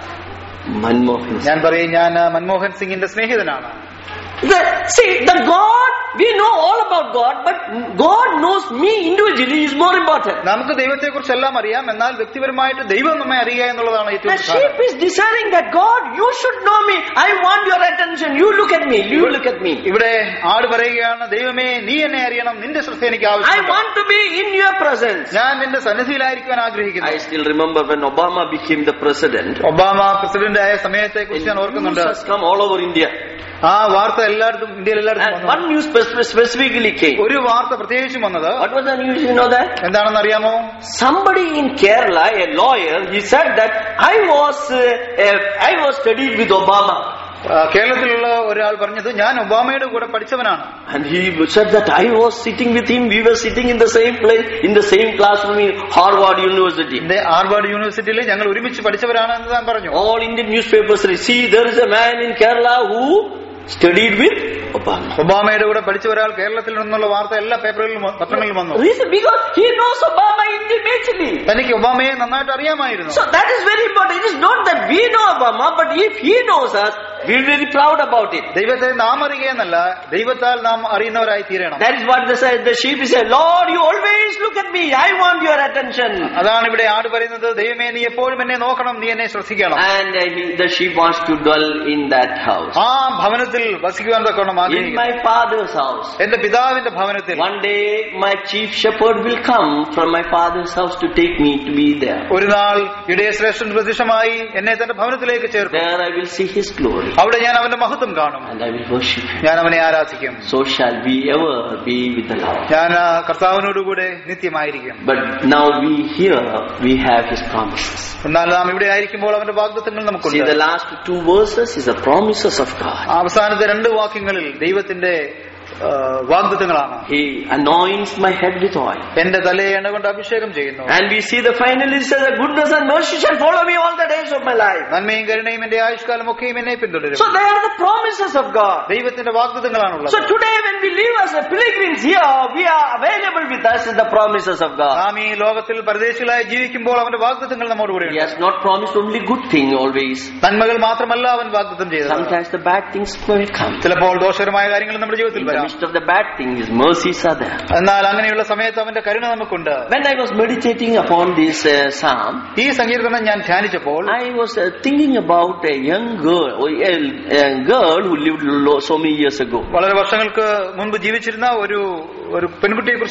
Manmohan Singh. ഞാൻ പറയും, ഞാൻ മൻമോഹൻ സിംഗിന്റെ സ്നേഹിതനാണ്. The, see, the God, we know all about God, but God knows me individually is more important. നമുക്ക് ദൈവത്തെ കുറിച്ച് എല്ലാം അറിയാം, എന്നാൽ വ്യക്തിപരമായിട്ട് ദൈവം നമ്മെ അറിയുക എന്നുള്ളതാണ് ഏറ്റവും The sheep is desiring that God, you should know me. I want your attention. You look at me. You look at me. ഇവിടെ ആട് പറയുകയാണ്, ദൈവമേ നീ എന്നെ അറിയണം, നിന്റെ ശ്രദ്ധ എനിക്ക് ആവശ്യമാണ്. I want to be in your presence. ഞാൻ നിന്റെ സന്നിധിയിലായിരിക്കാൻ ആഗ്രഹിക്കുന്നു. I still remember when Obama became the president. Obama president ആയ സമയത്തെ കുറിച്ച് ഞാൻ ഓർക്കുന്നുണ്ട്. News has come all over India. ആ വാർത്ത എല്ലായിടത്തും ഇന്ത്യയിൽ എല്ലായിടത്തും one news specifically came. ഒരു വാർത്ത പ്രത്യേകിച്ചും വന്നത്. What was the news? You know that? എന്താണെന്ന് അറിയാമോ? Somebody in Kerala, a lawyer, he said that I was uh, uh, I was studied with Obama. കേരളത്തിലുള്ള ഒരാൾ പറഞ്ഞത്, ഞാൻ ഒബാമയുടെ കൂടെ പഠിച്ചവനാണ്. And he said that I was sitting with him. We were sitting in the same place, in the same classroom in Harvard University. Harvard യൂണിവേഴ്സിറ്റിയിൽ ഞങ്ങൾ ഒരുമിച്ച് പഠിച്ചവരാണ് എന്ന് താൻ പറഞ്ഞു. All Indian newspapers see there is a man in Kerala who studied with Obama. ഒബാമയുടെ കൂടെ പഠിച്ച ഒരാൾ കേരളത്തിൽ നിന്നുള്ള വാർത്ത എല്ലാ പേപ്പറുകളിലും പത്രങ്ങളിലും വന്നു. Reason because he knows Obama intimately. തനിക്ക് ഒബാമയെ നന്നായിട്ട് അറിയാമായിരുന്നു. So that is very important. It is not that we know Obama, but if he knows us, we are very proud about it. ദൈവത്തെ നാം അറിയുകയെന്നല്ല, ദൈവത്താൽ നാം അറിയുന്നവരായി തീരണം. That is what the, the sheep is saying. Lord, you always look at me. I want your attention. അതാണ് ഇവിടെ ആട് പറയുന്നത്, ദൈവമേ നീ എപ്പോഴും എന്നെ നോക്കണം, നീ എന്നെ ശ്രദ്ധിക്കണം. And uh, he, the sheep wants to dwell in that house. ആ ഭവനത്തിൽ വസിക്കുവാൻ തക്കവണ്ണം In my father's house. എന്റെ പിതാവിന്റെ ഭവനത്തിൽ. One day my chief shepherd will come from my father's house to take me to be there. ഒരു നാൾ ഇടയശ്രേഷ്ഠൻ പ്രത്യക്ഷമായി എന്നെ തന്റെ ഭവനത്തിലേക്ക് ചേർക്കും. There I will see his glory. അവിടെ ഞാൻ അവന്റെ മഹത്വം കാണും. And I will worship him. ഞാൻ അവനെ ആരാധിക്കും. So shall we ever be with the Lord. ഞാൻ കർത്താവിനോടുകൂടെ നിത്യമായിരിക്കും. But now we here we have his promises. എന്നാൽ നാം ഇവിടെ ആയിരിക്കുമ്പോൾ അവന്റെ വാഗ്ദത്തങ്ങൾ നമുക്കുണ്ട്. See, the last two verses is the promises of God. അവസാനത്തെ രണ്ട് വാക്യങ്ങളിൽ ദൈവത്തിന്റെ വാഗ്ദത്തങ്ങളാണ്. He anoints my head with oil. എന്റെ തലയെ എണ്ണ കൊണ്ട് അഭിഷേകം ചെയ്യുന്നു. And we see the finally says that goodness and mercy shall follow me all the days of my life. നന്മയും കരുണയും എന്റെ ആയുഷ്കാലം ഒക്കെയും എന്നെ പിന്തുടരും. So they are the promises of God. ദൈവത്തിന്റെ വാഗ്ദത്തങ്ങളാണുള്ളത്. So today when we live as a pilgrims here, we are available with us in the promises of God. നാം ഈ ലോകത്തിൽ പരദേശികളായി ജീവിക്കുമ്പോൾ അവന്റെ വാഗ്ദത്തങ്ങൾ നമ്മോട് കൂടെയുണ്ട്. He has not promised only good thing always. നന്മകൾ മാത്രമല്ല അവൻ വാഗ്ദത്തം ചെയ്തത്. Sometimes the bad things will come. ചിലപ്പോൾ ദോഷകരമായ കാര്യങ്ങൾ നമ്മുടെ ജീവിതത്തിൽ വരാം. In the midst of the bad thing, his mercies are there. എന്നാൽ അങ്ങനെയുള്ള സമയത്ത് അവന്റെ കരുണ നമുക്കുണ്ട്. When I was meditating upon this uh, psalm, ഈ സങ്കീർത്തനം ഞാൻ ധ്യാനിച്ചപ്പോൾ I was uh, thinking about a young girl, a, a girl who lived so many years ago. വളരെ വർഷങ്ങൾക്ക് മുൻപ് ജീവിച്ചിരുന്ന ഒരു ഒരു പെൺകുട്ടിയെ കുറിച്ച് ഞാൻ ഓർക്കുകയുണ്ടായി.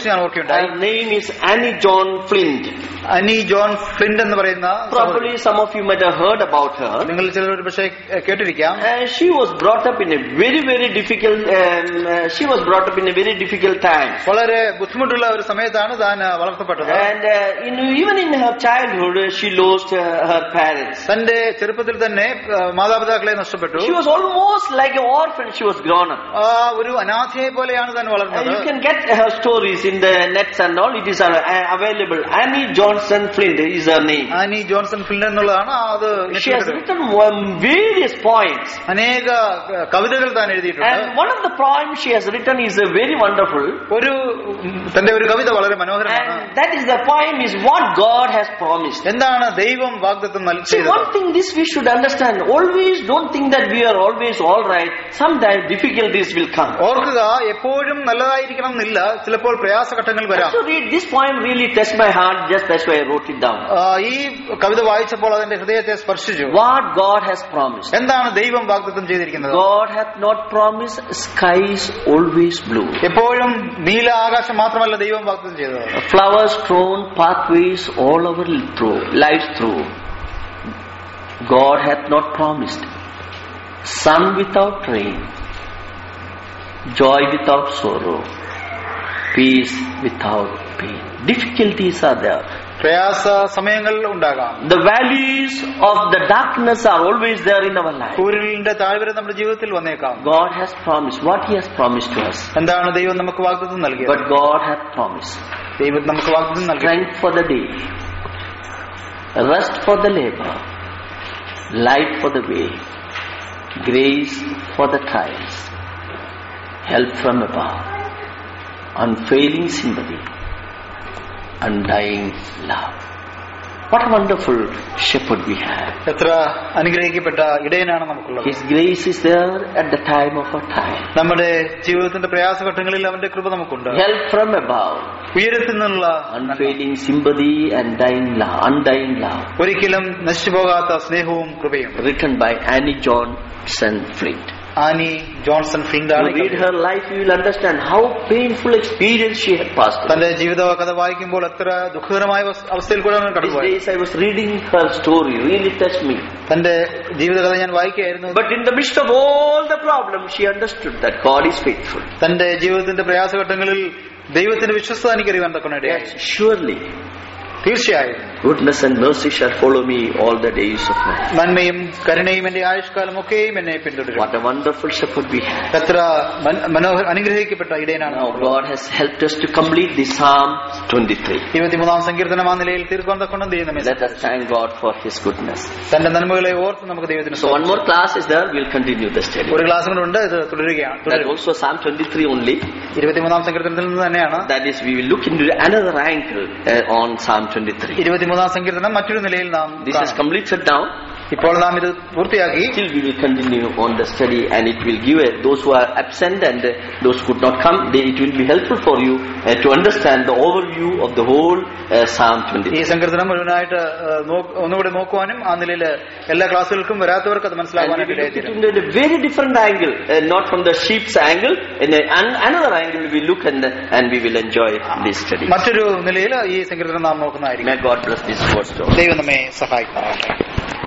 ഓർക്കുകയുണ്ടായി. Her name is Annie John Flint. Annie John Flint എന്ന് പറയുന്ന, Probably some of you might have heard about her. നിങ്ങൾ ചിലർ ഒരു പക്ഷേ കേട്ടിരിക്കാം. Uh, she was brought up in a very very difficult um, uh, she was brought up in a very difficult time. വളരെ ബുദ്ധിമുട്ടുള്ള ഒരു സമയത്താണ് താൻ വളർത്തപ്പെട്ടത്. And uh, in, even in her childhood uh, she lost uh, her parents. തന്റെ ചെറുപ്പത്തിൽ തന്നെ മാതാപിതാക്കളെ നഷ്ടപ്പെട്ടു. She was almost like an orphan. She was grown up. ആ ഒരു അനാഥയെ പോലെയാണ് താൻ വളർന്നത്. You can get her stories in the nets and all. It is uh, available. Annie Johnson Flint is her name. Annie Johnson Flint എന്നുള്ളതാണ് അത്. She has written um, various poems. അനേക കവിതകൾ താൻ എഴുതിയിട്ടുണ്ട്. And one of the poems she has written is a very wonderful. ഒരു തന്റെ ഒരു കവിത വളരെ മനോഹരമാണ്. And that is the poem is what God has promised. എന്താണ് ദൈവം വാഗ്ദത്തം നൽകിയത്? One thing this we should understand. Always don't think that we are always all right. Sometimes difficulties will come. ഓർക്കുക, എപ്പോഴും നല്ലതായിരിക്കണം എന്നില്ല, ചിലപ്പോൾ പ്രയാസഘട്ടങ്ങൾ വരാം. So read this poem really touched my heart. Just that's why I wrote it down. ഈ കവിത വായിച്ചപ്പോൾ അതിന്റെ ഹൃദയത്തെ സ്പർശിച്ചു. What God has promised. എന്താണ് ദൈവം വാഗ്ദത്തം ചെയ്തിരിക്കുന്നത്? God hath not promised skies always blue. എപ്പോഴും നീല ആകാശം മാത്രമല്ല ദൈവം വാഗ്ദത്തം ചെയ്തത്. Flowers strewn pathways all our through lives through. God hath not promised sun without rain, joy without sorrow, peace without pain. Difficulties are there. പ്രയാസ സമയങ്ങൾ ഉണ്ടാകാം. The valleys of the darkness are always there in our life. കൂരിലിന്റെ താഴ്വര നമ്മുടെ ജീവിതത്തിൽ വന്നേക്കാം. God has promised what He has promised to us. എന്താണ് ദൈവം നമുക്ക് വാഗ്ദത്തം നൽകിയത്? But God hath promised ദൈവം നമുക്ക് വാഗ്ദത്തം നൽകി. strength for the day, rest for the labor, light for the way, grace for the trials, help from above, unfailing sympathy, undying love. What a wonderful shepherd we have. എത്ര അനുഗ്രഹിക്കപ്പെട്ട ഇടയനാണ് നമുക്കുള്ളത്. His grace is there at the time of our time. നമ്മുടെ ജീവിതത്തിന്റെ പ്രയാസഘട്ടങ്ങളിൽ അവന്റെ കൃപ നമുക്കുണ്ട്. Help from above, ഉയരത്തിൽ നിന്നുള്ള unfailing sympathy and dying love, undying love. ഒരിക്കലും നശിച്ചു പോകാത്ത സ്നേഹവും കൃപയും. Written by Annie Johnson Flint. Annie Johnson Flint ആണ്. You read her life, you will understand how painful experience she had passed. തന്റെ ജീവിത കഥ വായിക്കുമ്പോൾ എത്ര ദുഃഖകരമായ അവസ്ഥയിൽ കൂടെ കടന്നുപോയി. These days I was reading her story, really touched me. തന്റെ ജീവിത കഥ ഞാൻ വായിക്കുകയായിരുന്നു. But in the midst of all the problems, she understood that God is faithful. തന്റെ ജീവിതത്തിന്റെ പ്രയാസഘട്ടങ്ങളിൽ ദൈവത്തിന്റെ വിശ്വസ്തത എനിക്കറിയാൻ തക്കണിടയായി. Surely, തീർച്ചയായും goodness and mercy shall follow me all the days of my life. നന്മയും കരുണയും എന്റെ ആയുഷ്കാലം ഒക്കെയും എന്നെ പിന്തുടരും. What a wonderful shepherd we have. എത്ര മനോഹര അനുഗ്രഹിക്കപ്പെട്ട ഇടയനാണ്. Now God has helped us to complete the Psalm twenty-three. ഇരുപത്തിമൂന്നാം സങ്കീർത്തനം ആ നിലയിൽ തീർക്കാൻ തക്കണം ദൈവം. Let us thank God for His goodness. തന്റെ നന്മകളെ ഓർത്ത് നമുക്ക് ദൈവത്തിന്. So one more class is there. We'll continue the study. ഒരു ക്ലാസ് കൂടെ ഉണ്ട്, ഇത് തുടരുകയാണ്. That also Psalm twenty-three only. ഇരുപത്തിമൂന്നാം സങ്കീർത്തനത്തിൽ നിന്ന് തന്നെയാണ്. That is, we will look into another angle uh, on Psalm twenty-three. ഇരുപത്തിമൂന്നാം സങ്കീർത്തനം മറ്റൊരു നിലയിൽ നാം. This is completed now. ഇപ്പോൾ നാം ഇത് പൂർത്തിയാക്കി. Still we will continue on the study, and it will give uh, those who are absent and uh, those who could not come, they, it will be helpful for you uh, to understand the overview of the whole uh, Psalm twenty-three. ഈ സങ്കീർത്തനം മുഴുവനായിട്ട് ഒന്നുകൂടി നോക്കുവാനും ആ നിലയിൽ എല്ലാ ക്ലാസ്സുകൾക്കും വരാത്തവർക്ക് അത് മനസ്സിലാക്കാനും ഇടയായിത്തീരും. In a very different angle, uh, not from the sheep's angle, in a, an, another angle we look and uh, and we will enjoy this study. മറ്റൊരു നിലയിൽ ഈ സങ്കീർത്തനം നാം നോക്കുന്നതായിരിക്കും. May God bless this word. ദൈവം നമ്മെ സഹായിക്കട്ടെ.